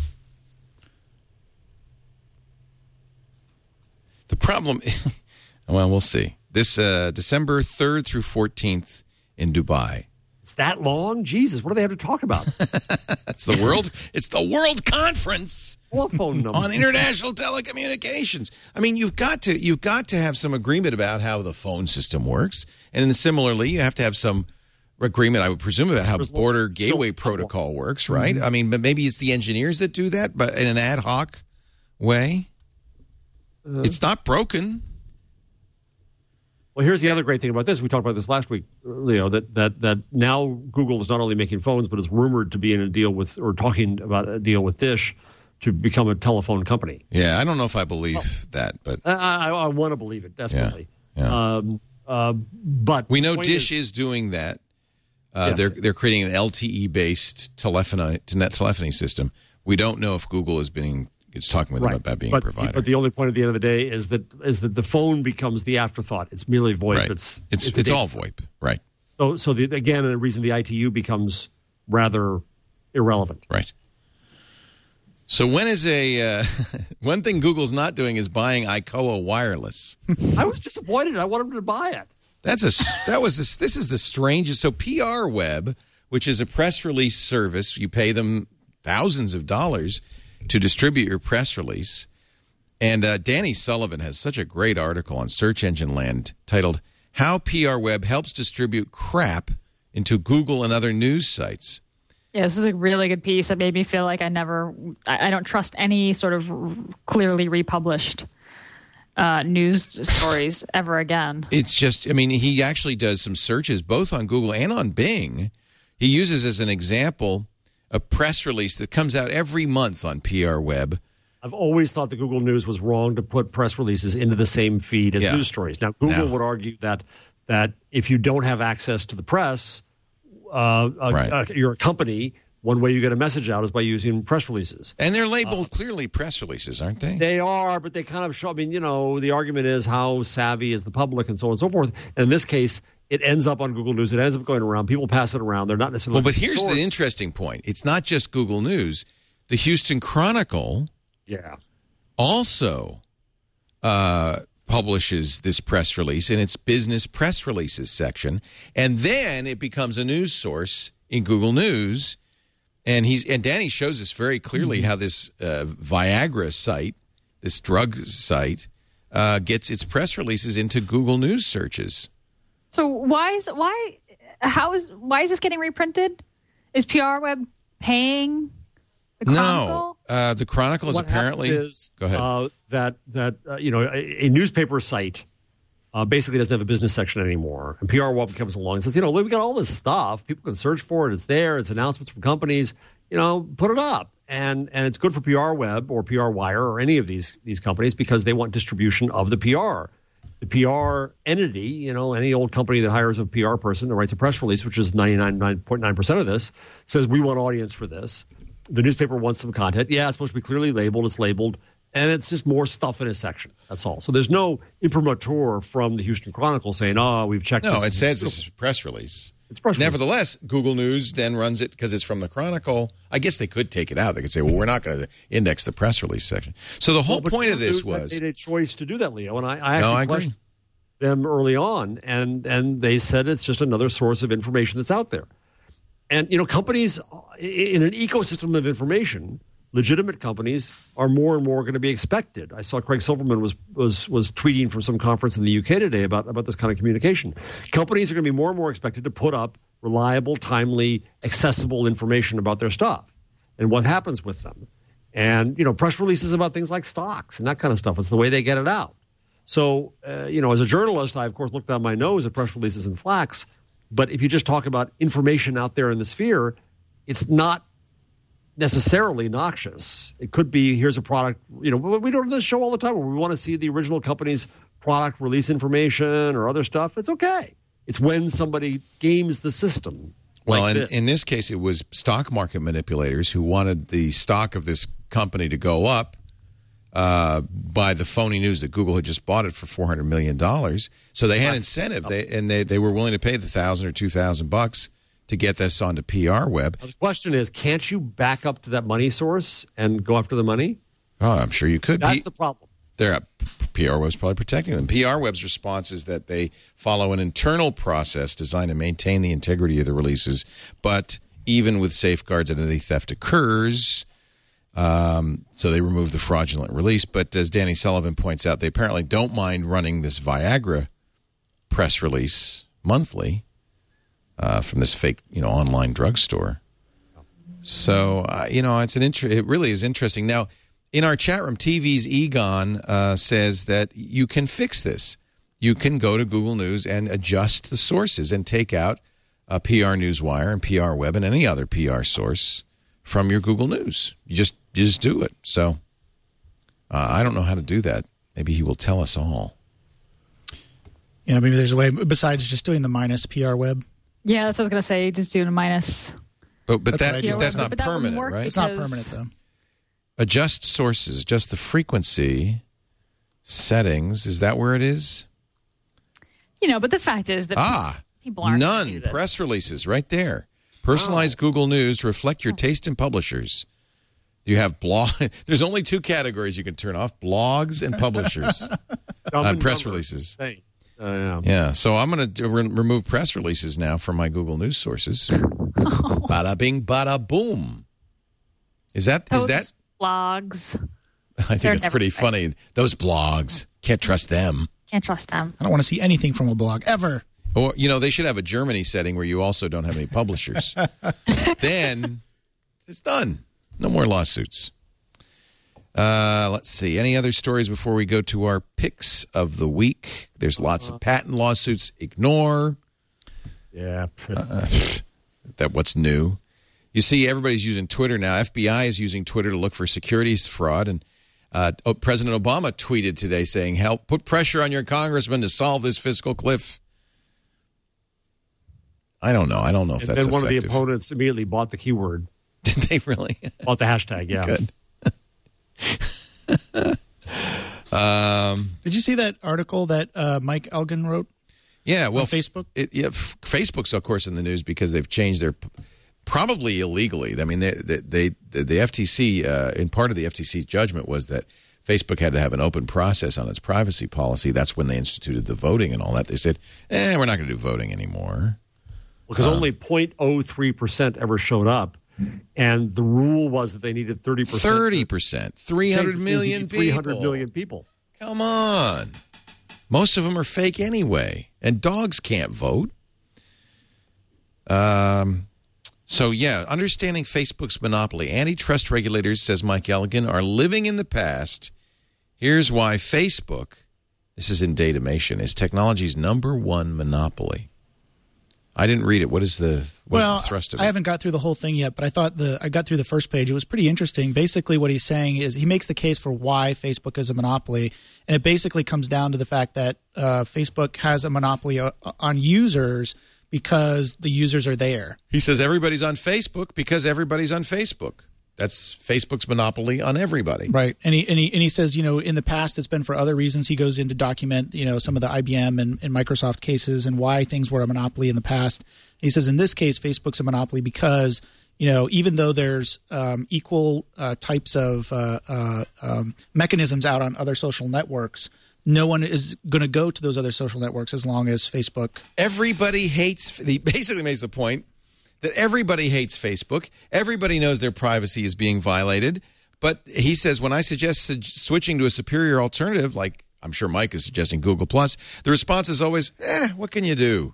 The problem, well, we'll see. This December 3rd through 14th in Dubai. It's that long? Jesus, what do they have to talk about? It's the World Conference on International Telecommunications. I mean, you've got to have some agreement about how the phone system works, and then similarly, you have to have some agreement, I would presume, about how border gateway protocol works, right? Mm-hmm. I mean, but maybe it's the engineers that do that, but in an ad hoc way. It's not broken. Well, here's the other great thing about this. We talked about this last week, Leo, that now Google is not only making phones, but is rumored to be in a deal with, or talking about a deal with Dish to become a telephone company. Yeah, I don't know if I believe that, but I want to believe it desperately. Yeah. But we know Dish is doing that. Yes. They're creating an LTE-based net telephony system. We don't know if Google is talking with them about being a provider. But the only point at the end of the day is that the phone becomes the afterthought. It's merely VoIP. Right. It's all VoIP, right? So again, the reason the ITU becomes rather irrelevant, right? So when is one thing Google's not doing is buying ICOA Wireless. I was disappointed. I wanted them to buy it. This is the strangest. So PR Web, which is a press release service, you pay them thousands of dollars to distribute your press release. And Danny Sullivan has such a great article on Search Engine Land titled How PR Web Helps Distribute Crap into Google and Other News Sites. Yeah, this is a really good piece that made me feel like I don't trust any sort of clearly republished news stories ever again. It's just, I mean, he actually does some searches both on Google and on Bing. He uses as an example a press release that comes out every month on PR Web. I've always thought that Google News was wrong to put press releases into the same feed as news stories. Now, Google would argue that if you don't have access to the press, you're a company. One way you get a message out is by using press releases. And they're labeled clearly press releases, aren't they? They are, but they kind of show, I mean, the argument is how savvy is the public and so on and so forth. And in this case, it ends up on Google News. It ends up going around. People pass it around. They're not necessarily. Well, but here's the interesting point. It's not just Google News. The Houston Chronicle also publishes this press release in its business press releases section. And then it becomes a news source in Google News. And Danny shows us very clearly how this Viagra site, this drug site, gets its press releases into Google News searches. So why is this getting reprinted? Is PR Web paying the Chronicle? No, the Chronicle is apparently. Go ahead. A newspaper site basically doesn't have a business section anymore, and PR Web comes along and says, we got all this stuff. People can search for it. It's there. It's announcements from companies. Put it up, and it's good for PR Web or PR Wire or any of these companies because they want distribution of the PR. The PR entity, any old company that hires a PR person that writes a press release, which is 99.9% of this, says we want audience for this. The newspaper wants some content. Yeah, it's supposed to be clearly labeled. It's labeled. And it's just more stuff in a section. That's all. So there's no imprimatur from the Houston Chronicle saying, we've checked this. No, it says this is a press release. It's a press release. Nevertheless, Google News then runs it because it's from the Chronicle. I guess they could take it out. They could say, well, we're not going to index the press release section. So the whole point of this was... They made a choice to do that, Leo. And I actually questioned them early on. And they said it's just another source of information that's out there. And, companies in an ecosystem of information... Legitimate companies are more and more going to be expected. I saw Craig Silverman was tweeting from some conference in the UK today about this kind of communication. Companies are going to be more and more expected to put up reliable, timely, accessible information about their stuff and what happens with them. And, press releases about things like stocks and that kind of stuff. It's the way they get it out. So, as a journalist, I, of course, look down my nose at press releases and flax. But if you just talk about information out there in the sphere, it's not necessarily noxious. It could be, here's a product, we do this show all the time where we want to see the original company's product release information or other stuff. It's okay. It's when somebody games the system. Well, in this case, it was stock market manipulators who wanted the stock of this company to go up by the phony news that Google had just bought it for $400 million. So they had incentive. They were willing to pay the $1,000 or $2,000 to get this onto PR Web. The question is, can't you back up to that money source and go after the money? Oh, I'm sure you could. That's the problem. PR Web's probably protecting them. PR Web's response is that they follow an internal process designed to maintain the integrity of the releases, but even with safeguards, identity theft occurs. So they remove the fraudulent release. But as Danny Sullivan points out, they apparently don't mind running this Viagra press release monthly. From this fake, online drugstore. So, it really is interesting. Now, in our chat room, TV's Egon says that you can fix this. You can go to Google News and adjust the sources and take out PR Newswire and PR Web and any other PR source from your Google News. You just do it. So, I don't know how to do that. Maybe he will tell us all. Yeah, maybe there's a way besides just doing the minus PR Web. Yeah, that's what I was going to say. Just doing a minus. But that's not permanent, right? It's not permanent, though. Adjust sources, adjust the frequency settings. Is that where it is? But the fact is that people aren't going to do this. Press releases right there. Personalize Google News to reflect your taste in publishers. You have blog. There's only two categories you can turn off: blogs and publishers on press releases. Hey. Yeah, so I'm going to remove press releases now from my Google News sources. Bada bing, bada boom. Is that blogs? I think it's pretty funny. Those blogs, can't trust them. Can't trust them. I don't want to see anything from a blog ever. Or they should have a Germany setting where you also don't have any publishers. Then it's done. No more lawsuits. Let's see. Any other stories before we go to our picks of the week? There's lots of patent lawsuits. Ignore. Yeah. That what's new. You see, everybody's using Twitter now. FBI is using Twitter to look for securities fraud. And President Obama tweeted today saying, "Help put pressure on your congressman to solve this fiscal cliff." I don't know. I don't know if that's then one effective. of the opponents immediately bought the keyword. Did they really? Bought the hashtag, yeah. Good. Did you see that article that Mike Elgin wrote? Yeah, well, on Facebook. Facebook's of course in the news because they've changed their probably illegally. I mean, the FTC in part of the FTC's judgment was that Facebook had to have an open process on its privacy policy. That's when they instituted the voting and all that. They said, we're not going to do voting anymore. Because only 0.03% ever showed up. And the rule was that they needed 30%. 30%. 300 million people. 300 million people. Come on. Most of them are fake anyway. And dogs can't vote. So, yeah, understanding Facebook's monopoly. Antitrust regulators, says Mike Elgin, are living in the past. Here's why Facebook, this is in Datamation, is technology's #1 monopoly. I didn't read it. What is the thrust of it? I haven't got through the whole thing yet, but I got through the first page. It was pretty interesting. Basically, what he's saying is he makes the case for why Facebook is a monopoly, and it basically comes down to the fact that Facebook has a monopoly on users because the users are there. He says everybody's on Facebook because everybody's on Facebook. That's Facebook's monopoly on everybody. Right. And he says, in the past it's been for other reasons. He goes in to document, some of the IBM and Microsoft cases and why things were a monopoly in the past. He says in this case, Facebook's a monopoly because, even though there's equal types of mechanisms out on other social networks, no one is going to go to those other social networks as long as Facebook. Everybody hates, he basically makes the point that everybody hates Facebook. Everybody knows their privacy is being violated. But he says when I suggest switching to a superior alternative, like I'm sure Mike is suggesting Google+, the response is always, what can you do?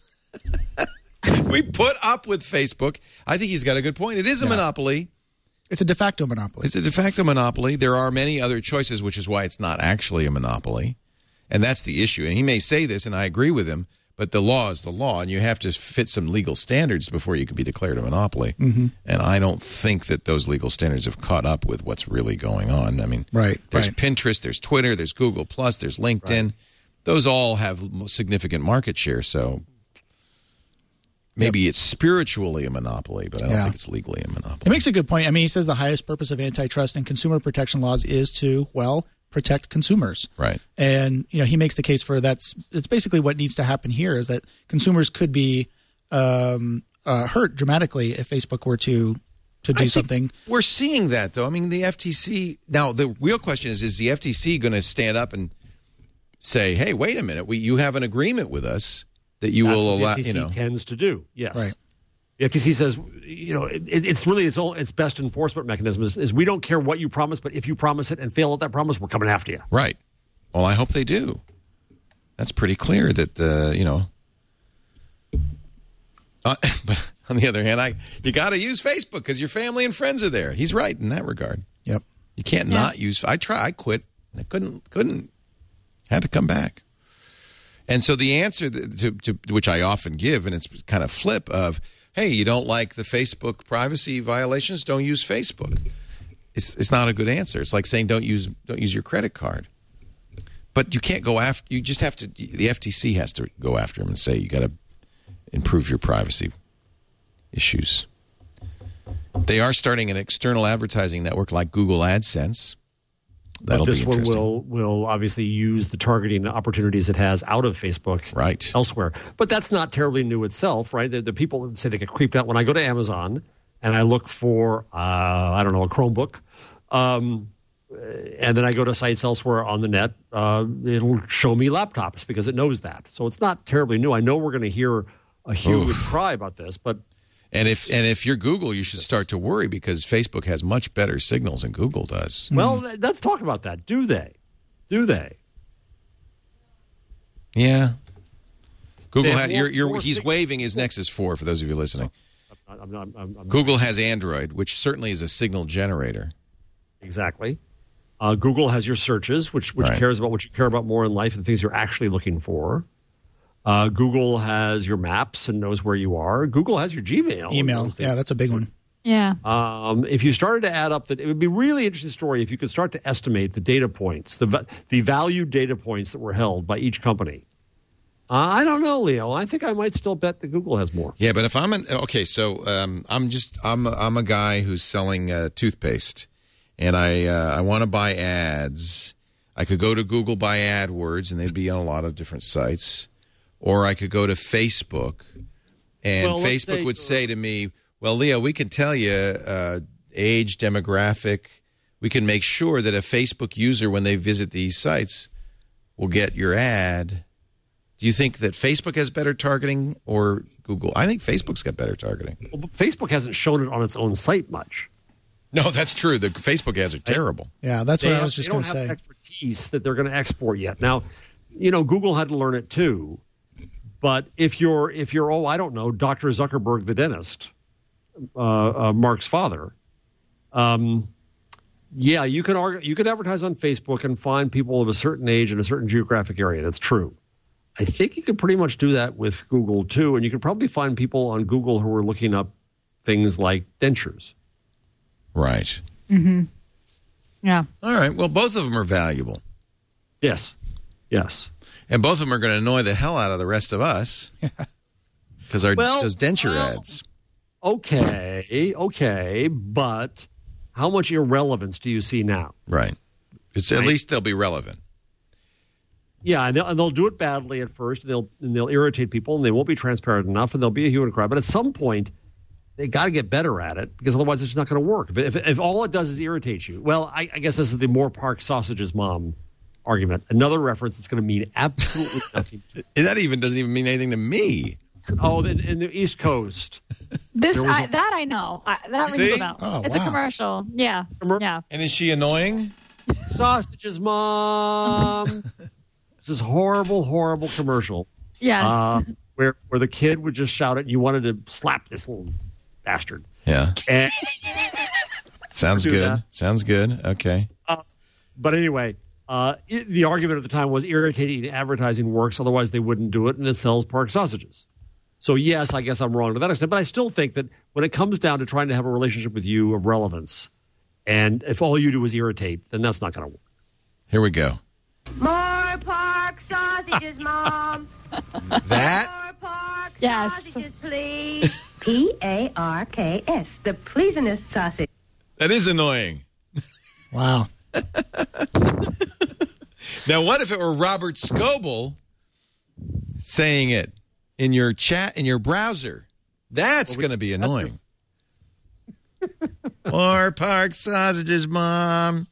We put up with Facebook. I think he's got a good point. It is a monopoly. It's a de facto monopoly. It's a de facto monopoly. There are many other choices, which is why it's not actually a monopoly. And that's the issue. And he may say this, and I agree with him, but the law is the law, and you have to fit some legal standards before you can be declared a monopoly. Mm-hmm. And I don't think that those legal standards have caught up with what's really going on. I mean, there's Pinterest, there's Twitter, there's Google+, there's LinkedIn. Right. Those all have significant market share, so maybe it's spiritually a monopoly, but I don't think it's legally a monopoly. It makes a good point. I mean, he says the highest purpose of antitrust and consumer protection laws is to, protect consumers. Right. And, he makes the case for it's basically what needs to happen here is that consumers could be hurt dramatically if Facebook were to do something. We're seeing that, though. I mean, the FTC. Now, the real question is the FTC going to stand up and say, hey, wait a minute, you have an agreement with us that you will allow. The FTC tends to do, yes. Right. The FTC says, it's really its best enforcement mechanism is we don't care what you promise, but if you promise it and fail at that promise, we're coming after you. Right. Well, I hope they do. That's pretty clear that but on the other hand, you got to use Facebook because your family and friends are there. He's right in that regard. Yep. You can't not use. I quit. I couldn't. Had to come back. And so the answer to which I often give, and it's kind of flip of, hey, you don't like the Facebook privacy violations? Don't use Facebook. It's not a good answer. It's like saying don't use your credit card. But you can't go after. You just have to. The FTC has to go after them and say you got to improve your privacy issues. They are starting an external advertising network like Google AdSense. But this one will obviously use the targeting opportunities it has out of Facebook elsewhere. But that's not terribly new itself, right? The people say they get creeped out when I go to Amazon and I look for, a Chromebook. And then I go to sites elsewhere on the net. It'll show me laptops because it knows that. So it's not terribly new. I know we're going to hear a huge cry about this, but... And if you're Google, you should start to worry because Facebook has much better signals than Google does. Well, let's talk about that. Do they? Yeah. Google he's waving his Nexus 4 for those of you listening. I'm Google has Android, which certainly is a signal generator. Exactly. Google has your searches, which cares about what you care about more in life and things you're actually looking for. Google has your maps and knows where you are. Google has your Gmail. Email. Yeah, that's a big one. Yeah. If you started to add up that, it would be a really interesting story if you could start to estimate the data points, the valued data points that were held by each company. I don't know, Leo. I think I might still bet that Google has more. Yeah, but if I'm I'm a guy who's selling toothpaste, and I want to buy ads. I could go to Google buy AdWords, and they'd be on a lot of different sites, or I could go to Facebook, and Facebook would say to me, "Well, Leo, we can tell you age, demographic. We can make sure that a Facebook user, when they visit these sites, will get your ad." Do you think that Facebook has better targeting or Google? I think Facebook's got better targeting. Well, but Facebook hasn't shown it on its own site much. No, that's true. The Facebook ads are terrible. Yeah, that's what I was just going to say. They don't have expertise that they're going to export yet. Now, Google had to learn it too. But if you're I don't know, Dr. Zuckerberg, the dentist, Mark's father, you can advertise on Facebook and find people of a certain age in a certain geographic area. That's true. I think you could pretty much do that with Google too, and you could probably find people on Google who are looking up things like dentures. Right. Mm-hmm. Yeah. All right. Well, both of them are valuable. Yes. And both of them are going to annoy the hell out of the rest of us because those denture ads. Okay, but how much irrelevance do you see now? Right. At least they'll be relevant. Yeah, and they'll do it badly at first, and they'll irritate people, and they won't be transparent enough, and they'll be a hue and cry. But at some point, they got to get better at it because otherwise it's not going to work. If all it does is irritate you, well, I guess this is the Moore Park Sausages Mom argument. Another reference that's going to mean absolutely nothing. That even doesn't even mean anything to me. Oh, in the East Coast. That I know. That rings a bell. Oh, it's a commercial. Yeah. Yeah. And is she annoying? Sausages Mom. This horrible, horrible commercial. Yes. Where the kid would just shout it, and you wanted to slap this little bastard. Yeah. And Sounds good. Sounds good. Okay. But anyway, the argument at the time was irritating advertising works, otherwise they wouldn't do it, and it sells Park sausages. So yes, I guess I'm wrong to that extent, but I still think that when it comes down to trying to have a relationship with you of relevance, and if all you do is irritate, then that's not going to work. Here we go. More Park sausages, Mom. That? More Park Yes. sausages, please. P-A-R-K-S, the pleasantest sausage. That is annoying. Wow. Now, what if it were Robert Scoble saying it in your chat, in your browser? That's going to be annoying. More Park sausages, Mom.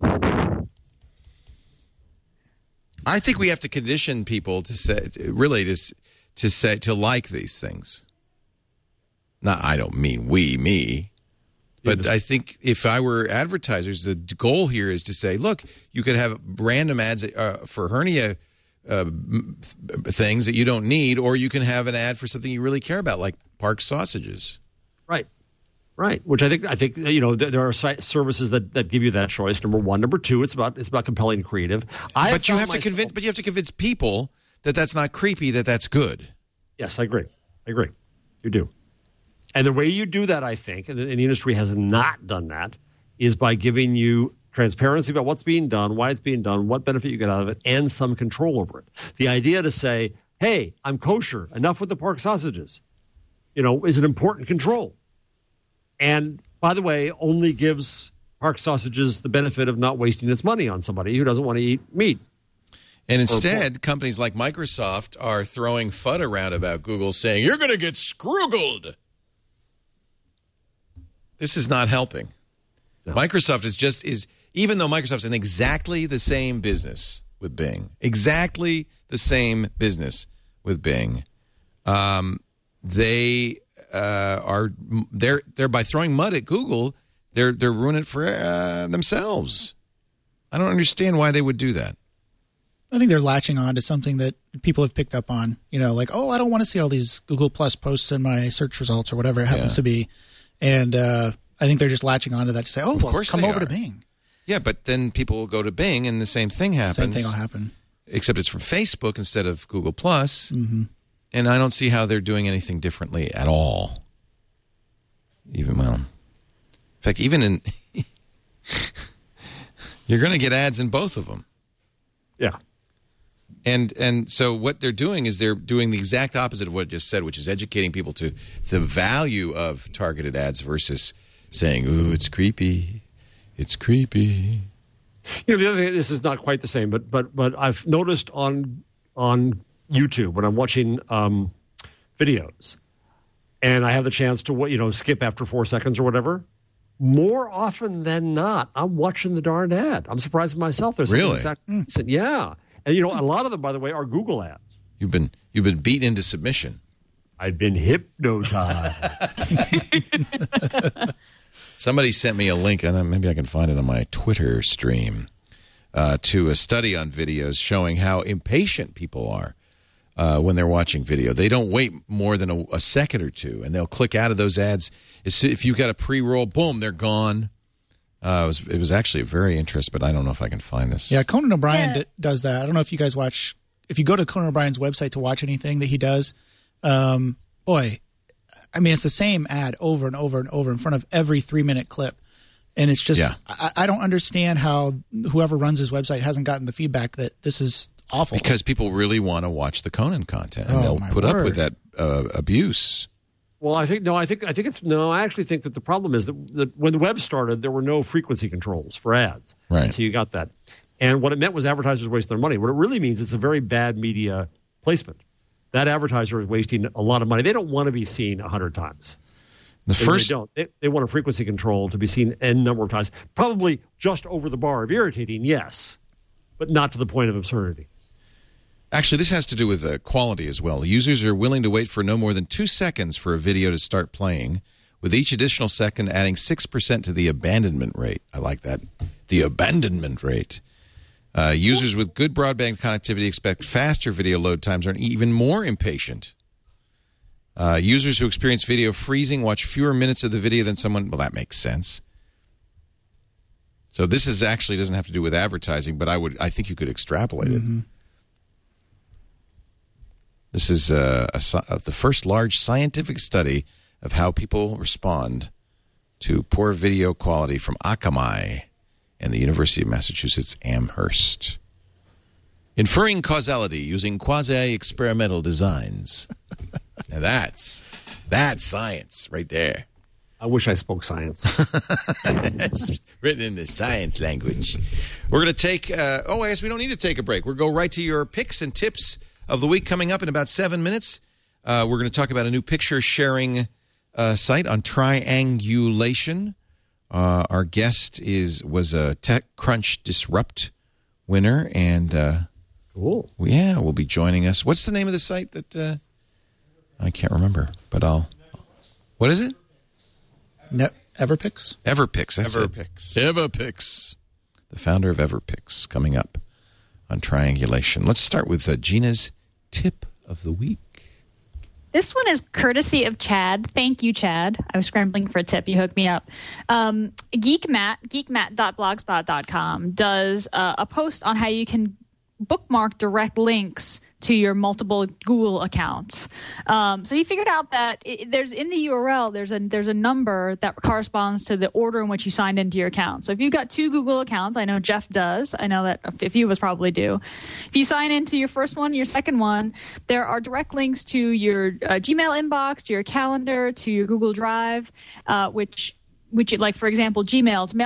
I think we have to condition people to say, to like these things. Not, I don't mean me. But I think if I were advertisers, the goal here is to say, look, you could have random ads for hernia things that you don't need, or you can have an ad for something you really care about, like Park sausages. Right. Which I think there are services that give you that choice. Number one, number two, it's about compelling creative. But you have to convince people that that's not creepy, that's good. Yes, I agree. You do. And the way you do that, I think, and the industry has not done that, is by giving you transparency about what's being done, why it's being done, what benefit you get out of it, and some control over it. The idea to say, hey, I'm kosher, enough with the Park sausages, is an important control. And, by the way, only gives Park sausages the benefit of not wasting its money on somebody who doesn't want to eat meat. And instead, companies like Microsoft are throwing FUD around about Google, saying, you're going to get scroogled. This is not helping. No. Microsoft is even though Microsoft's in exactly the same business with Bing, they they're by throwing mud at Google, they're ruining it for themselves. I don't understand why they would do that. I think they're latching on to something that people have picked up on. Like, oh, I don't want to see all these Google Plus posts in my search results or whatever it happens to be. And I think they're just latching onto that to say, oh, well, come over to Bing. Yeah, but then people will go to Bing and the same thing happens. Same thing will happen. Except it's from Facebook instead of Google+. Mm-hmm. And I don't see how they're doing anything differently at all. In fact, even in... you're going to get ads in both of them. Yeah. And so what they're doing is they're doing the exact opposite of what I just said, which is educating people to the value of targeted ads versus saying, ooh, it's creepy. It's creepy. You know, the other thing, this is not quite the same, but I've noticed on YouTube when I'm watching videos and I have the chance to, skip after 4 seconds or whatever, more often than not, I'm watching the darn ad. I'm surprised at myself. There's really? Yeah. And, a lot of them, by the way, are Google ads. You've been beaten into submission. I've been hypnotized. Somebody sent me a link, and maybe I can find it on my Twitter stream, to a study on videos showing how impatient people are when they're watching video. They don't wait more than a second or two, and they'll click out of those ads. If you've got a pre-roll, boom, they're gone. It was actually very interesting, but I don't know if I can find this. Yeah, Conan O'Brien does that. I don't know if you guys watch. If you go to Conan O'Brien's website to watch anything that he does, boy, I mean, it's the same ad over and over and over in front of every 3-minute clip. And it's just, I don't understand how whoever runs his website hasn't gotten the feedback that this is awful. Because people really want to watch the Conan content, and they'll put up with that abuse. Well, I actually think that the problem is that when the web started, there were no frequency controls for ads. Right. And so you got that. And what it meant was advertisers wasting their money. What it really means, it's a very bad media placement. That advertiser is wasting a lot of money. They don't want to be seen 100 times. They don't. They want a frequency control to be seen n number of times. Probably just over the bar of irritating, yes, but not to the point of absurdity. Actually, this has to do with quality as well. Users are willing to wait for no more than 2 seconds for a video to start playing, with each additional second adding 6% to the abandonment rate. I like that. The abandonment rate. Users with good broadband connectivity expect faster video load times and are even more impatient. Users who experience video freezing watch fewer minutes of the video than someone... Well, that makes sense. So this actually doesn't have to do with advertising, but I think you could extrapolate it. This is the first large scientific study of how people respond to poor video quality from Akamai and the University of Massachusetts Amherst. Inferring causality using quasi-experimental designs. Now that's science right there. I wish I spoke science. It's written in the science language. We're going to take... I guess we don't need to take a break. We'll go right to your picks and tips of the week coming up in about 7 minutes. We're going to talk about a new picture-sharing site on triangulation. Our guest was a TechCrunch Disrupt winner, and cool. Will be joining us. What's the name of the site that I can't remember? But what is it? Everpix. Everpix. That's Everpix. Everpix. The founder of Everpix coming up on triangulation. Let's start with Gina's tip of the week. This one is courtesy of Chad. Thank you, Chad. I was scrambling for a tip. You hooked me up. geekmat.blogspot.com does a post on how you can bookmark direct links to your multiple Google accounts. So he figured out that there's in the URL, there's a number that corresponds to the order in which you signed into your account. So if you've got 2 Google accounts, I know Jeff does. I know that a few of us probably do. If you sign into your first one, your second one, there are direct links to your Gmail inbox, to your calendar, to your Google Drive, which like, for example, Gmail, it's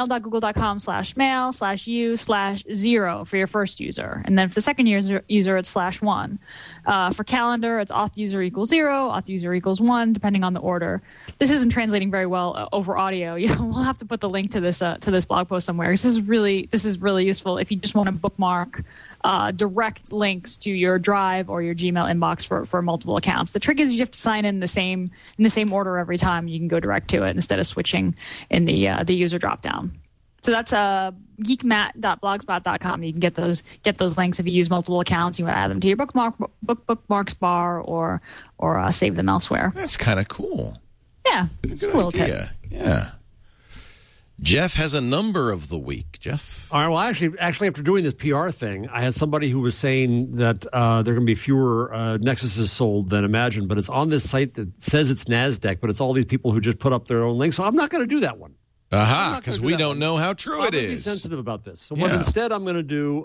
mail.google.com/mail/u/0 for your first user. And then for the second user it's /1. For calendar, it's auth user equals 0, auth user equals 1, depending on the order. This isn't translating very well over audio. We'll have to put the link to this blog post somewhere, because this is really useful if you just want to bookmark direct links to your Drive or your Gmail inbox for multiple accounts. The trick is you have to sign in the same order every time. You can go direct to it instead of switching in the user dropdown. So that's geekmat.blogspot.com. You can get those links if you use multiple accounts. You want to add them to your bookmarks bar or save them elsewhere. That's kind of cool. Yeah, just a little tip. Yeah. Jeff has a number of the week. Jeff? All right. Well, actually, after doing this PR thing, I had somebody who was saying that there are going to be fewer Nexuses sold than imagined, but it's on this site that says it's NASDAQ, but it's all these people who just put up their own links. So I'm not going to do that one. Aha, because we don't know how true it is. I'm be sensitive about this. So what instead I'm going to do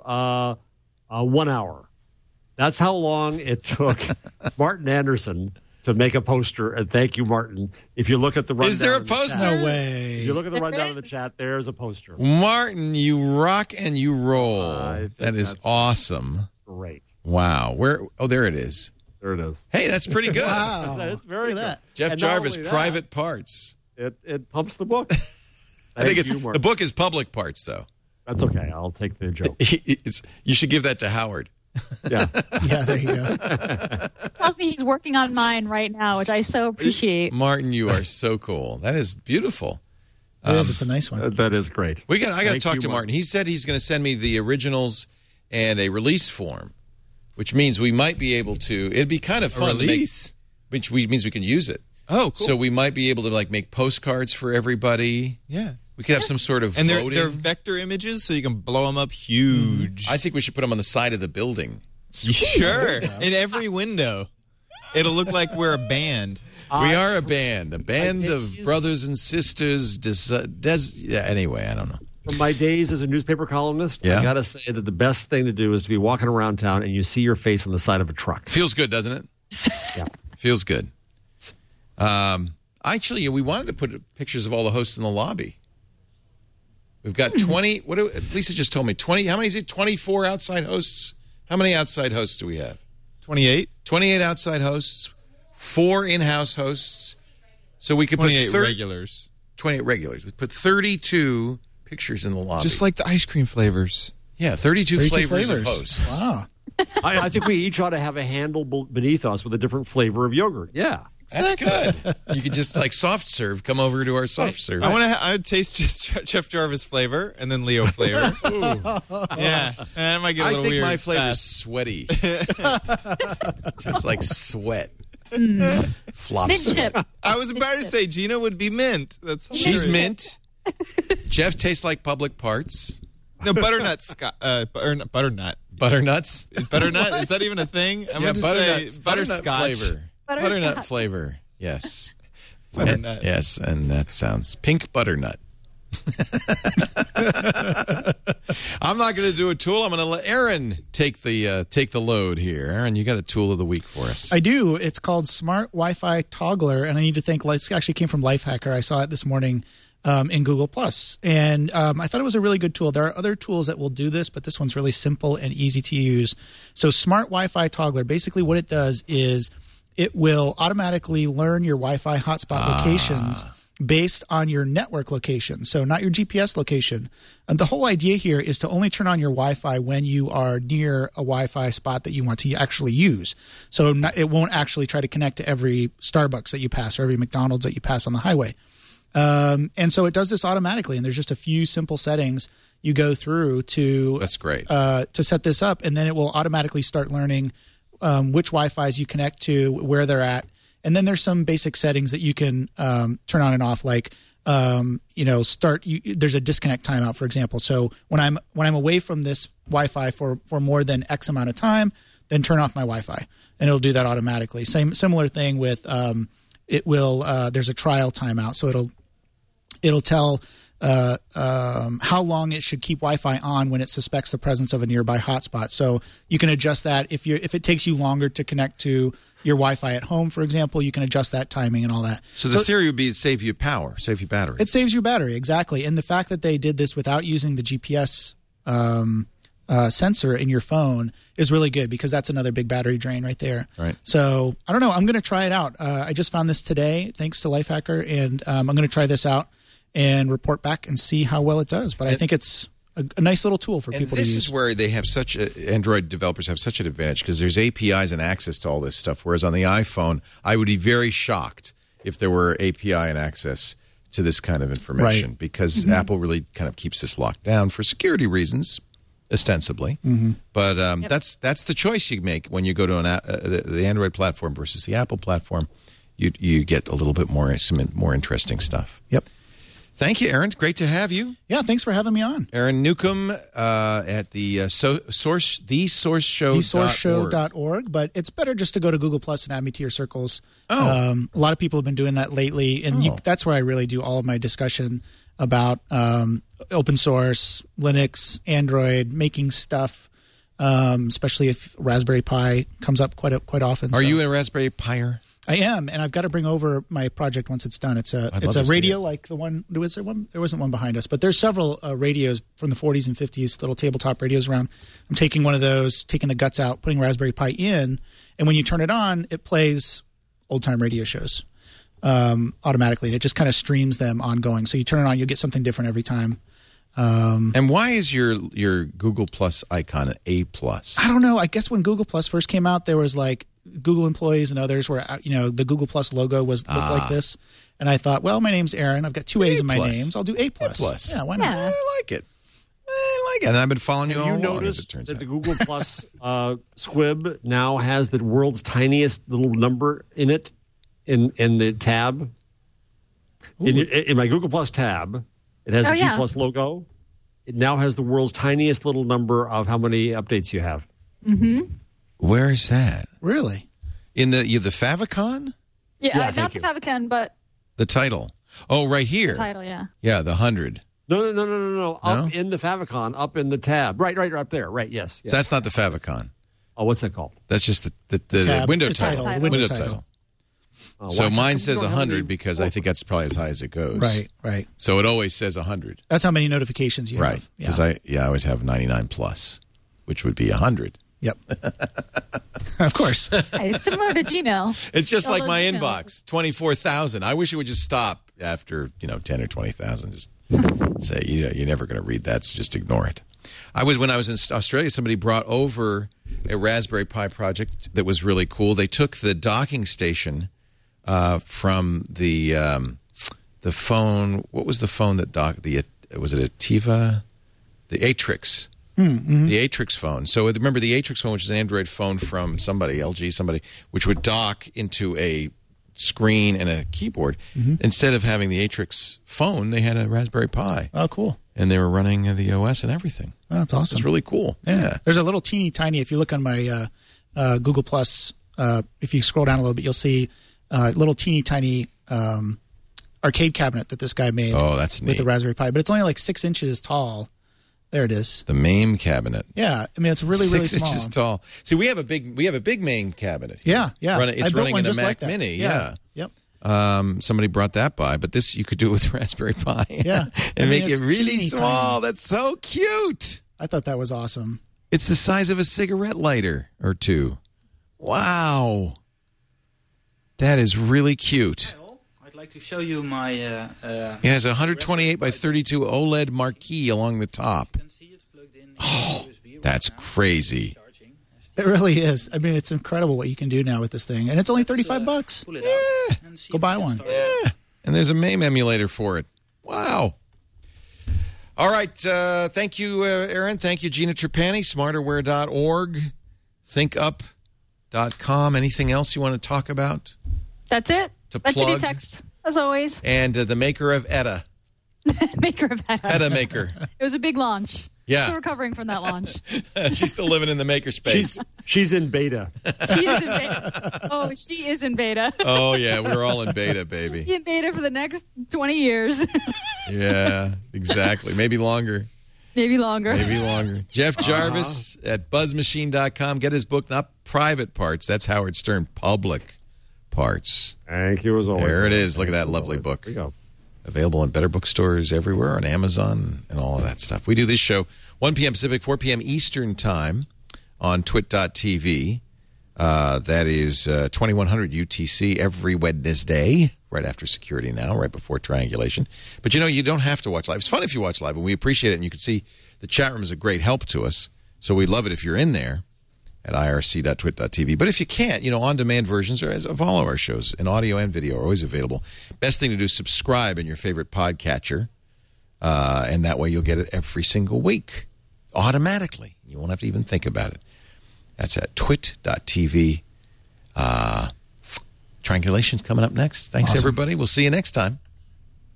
1 hour. That's how long it took Martin Anderson to make a poster. And thank you, Martin. If you look at the rundown. Is there a poster? No way. If you look at the rundown in the chat, there's a poster. Martin, you rock and you roll. That is awesome. Great. Wow. Where? Oh, there it is. There it is. Hey, that's pretty good. Wow. That is very good. Jeff And Jarvis, not only Private Parts. It pumps the book. I think Thank you, the Martin. book is Public Parts, though. That's okay. I'll take the joke. You should give that to Howard. Yeah. Yeah, there you go. Tells me he's working on mine right now, which I so appreciate. Martin, you are so cool. That is beautiful. It is. It's a nice one. That is great. I got to Thank talk you, to Martin. He said he's going to send me the originals and a release form, which means we might be able to. It'd be kind of fun. Release? Which means we can use it. Oh, cool. So we might be able to make postcards for everybody. Yeah. We could have some sort of And voting. they're vector images, so you can blow them up huge. I think we should put them on the side of the building. Sure. In every window. It'll look like we're a band. We are a band of brothers and sisters. Anyway, I don't know. From my days as a newspaper columnist, Yeah. I got to say that the best thing to do is to be walking around town and you see your face on the side of a truck. Feels good, doesn't it? Yeah. Feels good. Actually, we wanted to put pictures of all the hosts in the lobby. We've got 20. Lisa just told me 20. How many is it? 24 outside hosts. How many outside hosts do we have? 28? 28 outside hosts, 4 in-house hosts. So we could put 28 regulars. 28 regulars. We put 32 pictures in the lobby. Just like the ice cream flavors. Yeah, 32 flavors of hosts. Wow. I think we each ought to have a handle beneath us with a different flavor of yogurt. Yeah. That's good. You could just soft serve. Come over to our soft serve. I would taste just Jeff Jarvis flavor and then Leo flavor. Yeah, and it might get a little think weird. my flavor's sweaty. Just like sweat. Flop Mint sweat. chip. I was about to say Gina would be mint. That's She's hilarious. mint. Jeff tastes like Public Parts. No, butternut. Butternut. Butternuts. Butternut? Is that even a thing? I meant to say butterscotch. flavor. Butternut flavor. Yes. Butternut. Yes, and that sounds pink butternut. I'm not going to do a tool. I'm going to let Aaron take the load here. Aaron, you got a tool of the week for us. I do. It's called Smart Wi-Fi Toggler, and I need to thank. It actually came from Lifehacker. I saw it this morning in Google Plus, and I thought it was a really good tool. There are other tools that will do this, but this one's really simple and easy to use. So Smart Wi-Fi Toggler, basically what it does is it will automatically learn your Wi-Fi hotspot locations based on your network location, so not your GPS location. And the whole idea here is to only turn on your Wi-Fi when you are near a Wi-Fi spot that you want to actually use. So it won't actually try to connect to every Starbucks that you pass or every McDonald's that you pass on the highway. And so it does this automatically, and there's just a few simple settings you go through to That's great. To set this up, and then it will automatically start learning which Wi-Fis you connect to, where they're at. And then there's some basic settings that you can turn on and off, like there's a disconnect timeout, for example. So when I'm away from this Wi-Fi for more than X amount of time, then turn off my Wi-Fi, and it'll do that automatically. Similar thing with there's a trial timeout, so it'll tell how long it should keep Wi-Fi on when it suspects the presence of a nearby hotspot. So you can adjust that. If it takes you longer to connect to your Wi-Fi at home, for example, you can adjust that timing and all that. So the theory would be to save you power, save you battery. It saves you battery, exactly. And the fact that they did this without using the GPS sensor in your phone is really good, because that's another big battery drain right there. Right. So I don't know. I'm going to try it out. I just found this today, thanks to Lifehacker, and I'm going to try this out and report back and see how well it does. But I think it's a nice little tool for people to use. This is where they have Android developers have such an advantage, because there's APIs and access to all this stuff. Whereas on the iPhone, I would be very shocked if there were API and access to this kind of information, Right. because Apple really kind of keeps this locked down for security reasons, ostensibly. But that's the choice you make when you go to the Android platform versus the Apple platform. You get a little bit more interesting stuff. Yep. Thank you, Aaron. Great to have you. Yeah, thanks for having me on. Aaron Newcomb at the thesourceshow.org. Thesourceshow.org, but it's better just to go to Google Plus and add me to your circles. A lot of people have been doing that lately, and that's where I really do all of my discussion about open source, Linux, Android, making stuff, especially if Raspberry Pi comes up quite often. Are you a Raspberry Pier? I am, and I've got to bring over my project once it's done. It's a radio like the one. There wasn't one behind us, but there's several radios from the 40s and 50s, little tabletop radios around. I'm taking one of those, taking the guts out, putting Raspberry Pi in, and when you turn it on, it plays old time radio shows automatically, and it just kind of streams them ongoing. So you turn it on, you'll get something different every time. And why is your Google Plus icon an A+? I don't know. I guess when Google Plus first came out, there was like Google employees and others where the Google Plus logo looked like this, and I thought, well, my name's Aaron. I've got two A's in my names. I'll do A+. Yeah, why not? I like it. And I've been following you all along, as it turns out. The Google Plus squib now has the world's tiniest little number in it in the tab. In my Google Plus tab, it has the G Plus logo. It now has the world's tiniest little number of how many updates you have. Mm-hmm. Where is that? Really? In the favicon? Yeah, not the favicon, but the title. Oh, right here. The title, yeah. Yeah, the 100. No. Up in the favicon, up in the tab. Right up there. Right, yes. So that's not the favicon. Oh, what's that called? That's just the window title. The window title. So mine says 100 because I think that's probably as high as it goes. Right. So it always says 100. That's how many notifications you have. Right. Because I always have 99 plus, which would be 100. Yep. Of course. It's similar to Gmail. It's just like my inbox, 24,000. I wish it would just stop after 10 or 20,000. Just say you're never going to read that, so just ignore it. When I was in Australia, somebody brought over a Raspberry Pi project that was really cool. They took the docking station from the phone. What was the phone that docked? Was it a Tiva? The Atrix. Mm-hmm. The Atrix phone. So remember the Atrix phone, which is an Android phone from LG, which would dock into a screen and a keyboard. Mm-hmm. Instead of having the Atrix phone, they had a Raspberry Pi. Oh, cool. And they were running the OS and everything. Oh, that's awesome. It's really cool. Yeah. There's a little teeny tiny, if you look on my Google Plus, if you scroll down a little bit, you'll see a little teeny tiny arcade cabinet that this guy made. Oh, that's neat. With the Raspberry Pi. But it's only like 6 inches tall. There it is. The MAME cabinet. Yeah, I mean it's really 6 small. inches tall. See, we have a big MAME cabinet. Yeah. It's running in a Mac like Mini. Yeah. Yep. Somebody brought that by, but this you could do it with Raspberry Pi. Yeah, and make it really small. Tiny. That's so cute. I thought that was awesome. It's the size of a cigarette lighter or two. Wow, that is really cute. I'd like to show you my... it has a 128 by 32 OLED marquee along the top. Oh, that's crazy. It really is. I mean, it's incredible what you can do now with this thing. And it's only $35. Yeah. Go buy one. Yeah. And there's a MAME emulator for it. Wow. All right. Thank you, Aaron. Thank you, Gina Trapani, smarterware.org, thinkup.com. Anything else you want to talk about? That's it. Like to do plug. text, as always. And the maker of Etta. Maker of Etta. Etta maker. It was a big launch. Yeah. Still recovering from that launch. She's still living in the maker space. She's in beta. She is in beta. Oh, she is in beta. Oh, yeah. We're all in beta, baby. In beta for the next 20 years. Yeah, exactly. Maybe longer. Maybe longer. Jeff Jarvis at buzzmachine.com. Get his book, not private parts. That's Howard Stern, public parts. Thank you as always. There it is. Look at that lovely book. There you go. Available in better bookstores everywhere, on Amazon and all of that stuff. We do this show 1 p.m. Pacific, 4 p.m. Eastern Time on twit.tv. That is 2100 UTC every Wednesday, right after Security Now, right before Triangulation. But, you don't have to watch live. It's fun if you watch live, and we appreciate it. And you can see the chat room is a great help to us. So we love it if you're in there at irc.twit.tv. But if you can't, on-demand versions of all of our shows in audio and video are always available. Best thing to do is subscribe in your favorite podcatcher, and that way you'll get it every single week automatically. You won't have to even think about it. That's at twit.tv. Triangulation's coming up next. Thanks, everybody. We'll see you next time.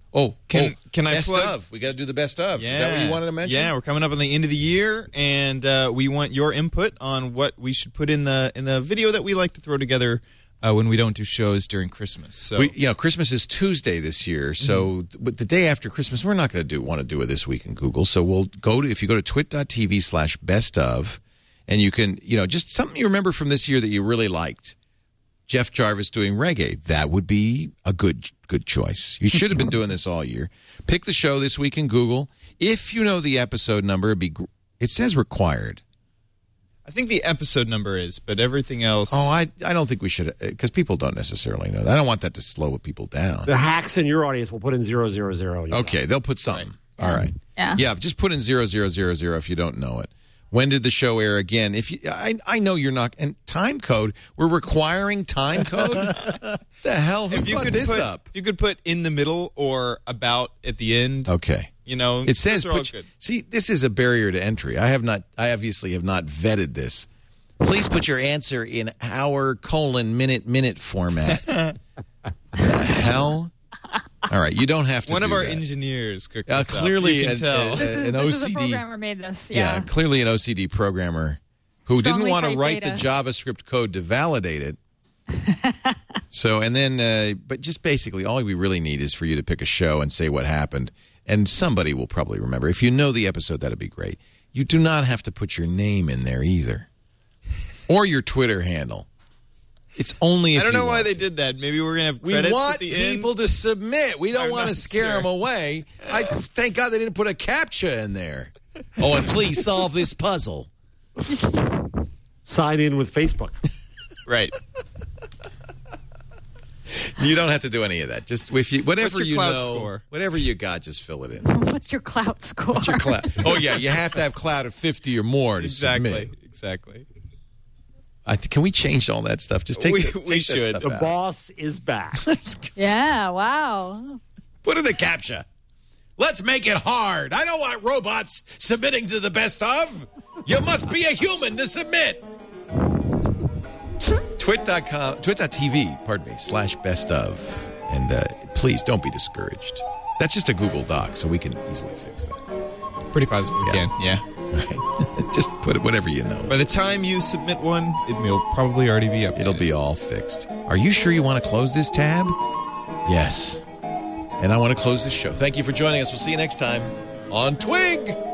Can I best plug? of? We got to do the best of. Yeah. Is that what you wanted to mention? Yeah, we're coming up on the end of the year, and we want your input on what we should put in the video that we like to throw together when we don't do shows during Christmas. So Christmas is Tuesday this year, so but the day after Christmas, we're not going to want to do it This Week in Google. So we'll if you go to twit.tv/bestof, and you can just something you remember from this year that you really liked. Jeff Jarvis doing reggae. That would be a good choice. You should have been doing this all year. Pick the show This Week in Google. If you know the episode number, it says required. I think the episode number is, but everything else... Oh, I don't think we should, because people don't necessarily know that. I don't want that to slow people down. The hacks in your audience will put in 000. Okay, they'll put something. Right. All right. Yeah, just put in 0000 if you don't know it. When did the show air again? I know you're not. And time code. We're requiring time code. The hell? Who fucked this up? If you could put in the middle or about at the end. Okay. It says. See, this is a barrier to entry. I obviously have not vetted this. Please put your answer in hour : minute format. The hell? All right, you don't have to. One of our that. engineers cooked this clearly up. You can tell. An this OCD is a programmer made this. Yeah, clearly an OCD programmer who Strongly didn't want to typed write data. the JavaScript code to validate it. So, and then, but just basically, all we really need is for you to pick a show and say what happened, and somebody will probably remember. If you know the episode, that'd be great. You do not have to put your name in there either, or your Twitter handle. It's only if I don't know you why want they to. did that. Maybe we're going to have We credits want at the end. people to submit. We don't I'm want to not scare sure. them away. I thank God they didn't put a CAPTCHA in there. Oh, and please solve this puzzle. Sign in with Facebook. Right. You don't have to do any of that. Just whatever What's your you cloud know, score? whatever you got, just fill it in. What's your clout score? What's your cloud? Oh yeah, you have to have cloud of 50 or more to submit. Exactly. Can we change all that stuff? Just take We that should. stuff The out. boss is back. Yeah, wow. Put in a CAPTCHA. Let's make it hard. I don't want robots submitting to the best of. You must be a human to submit. Twit.tv, /best of. And please don't be discouraged. That's just a Google Doc, so we can easily fix that. Pretty positive Yeah. again. Yeah. Right. Just put it whatever you know. By the time you submit one, it will probably already be up. It'll be all fixed. Are you sure you want to close this tab? Yes. And I want to close this show. Thank you for joining us. We'll see you next time on Twig.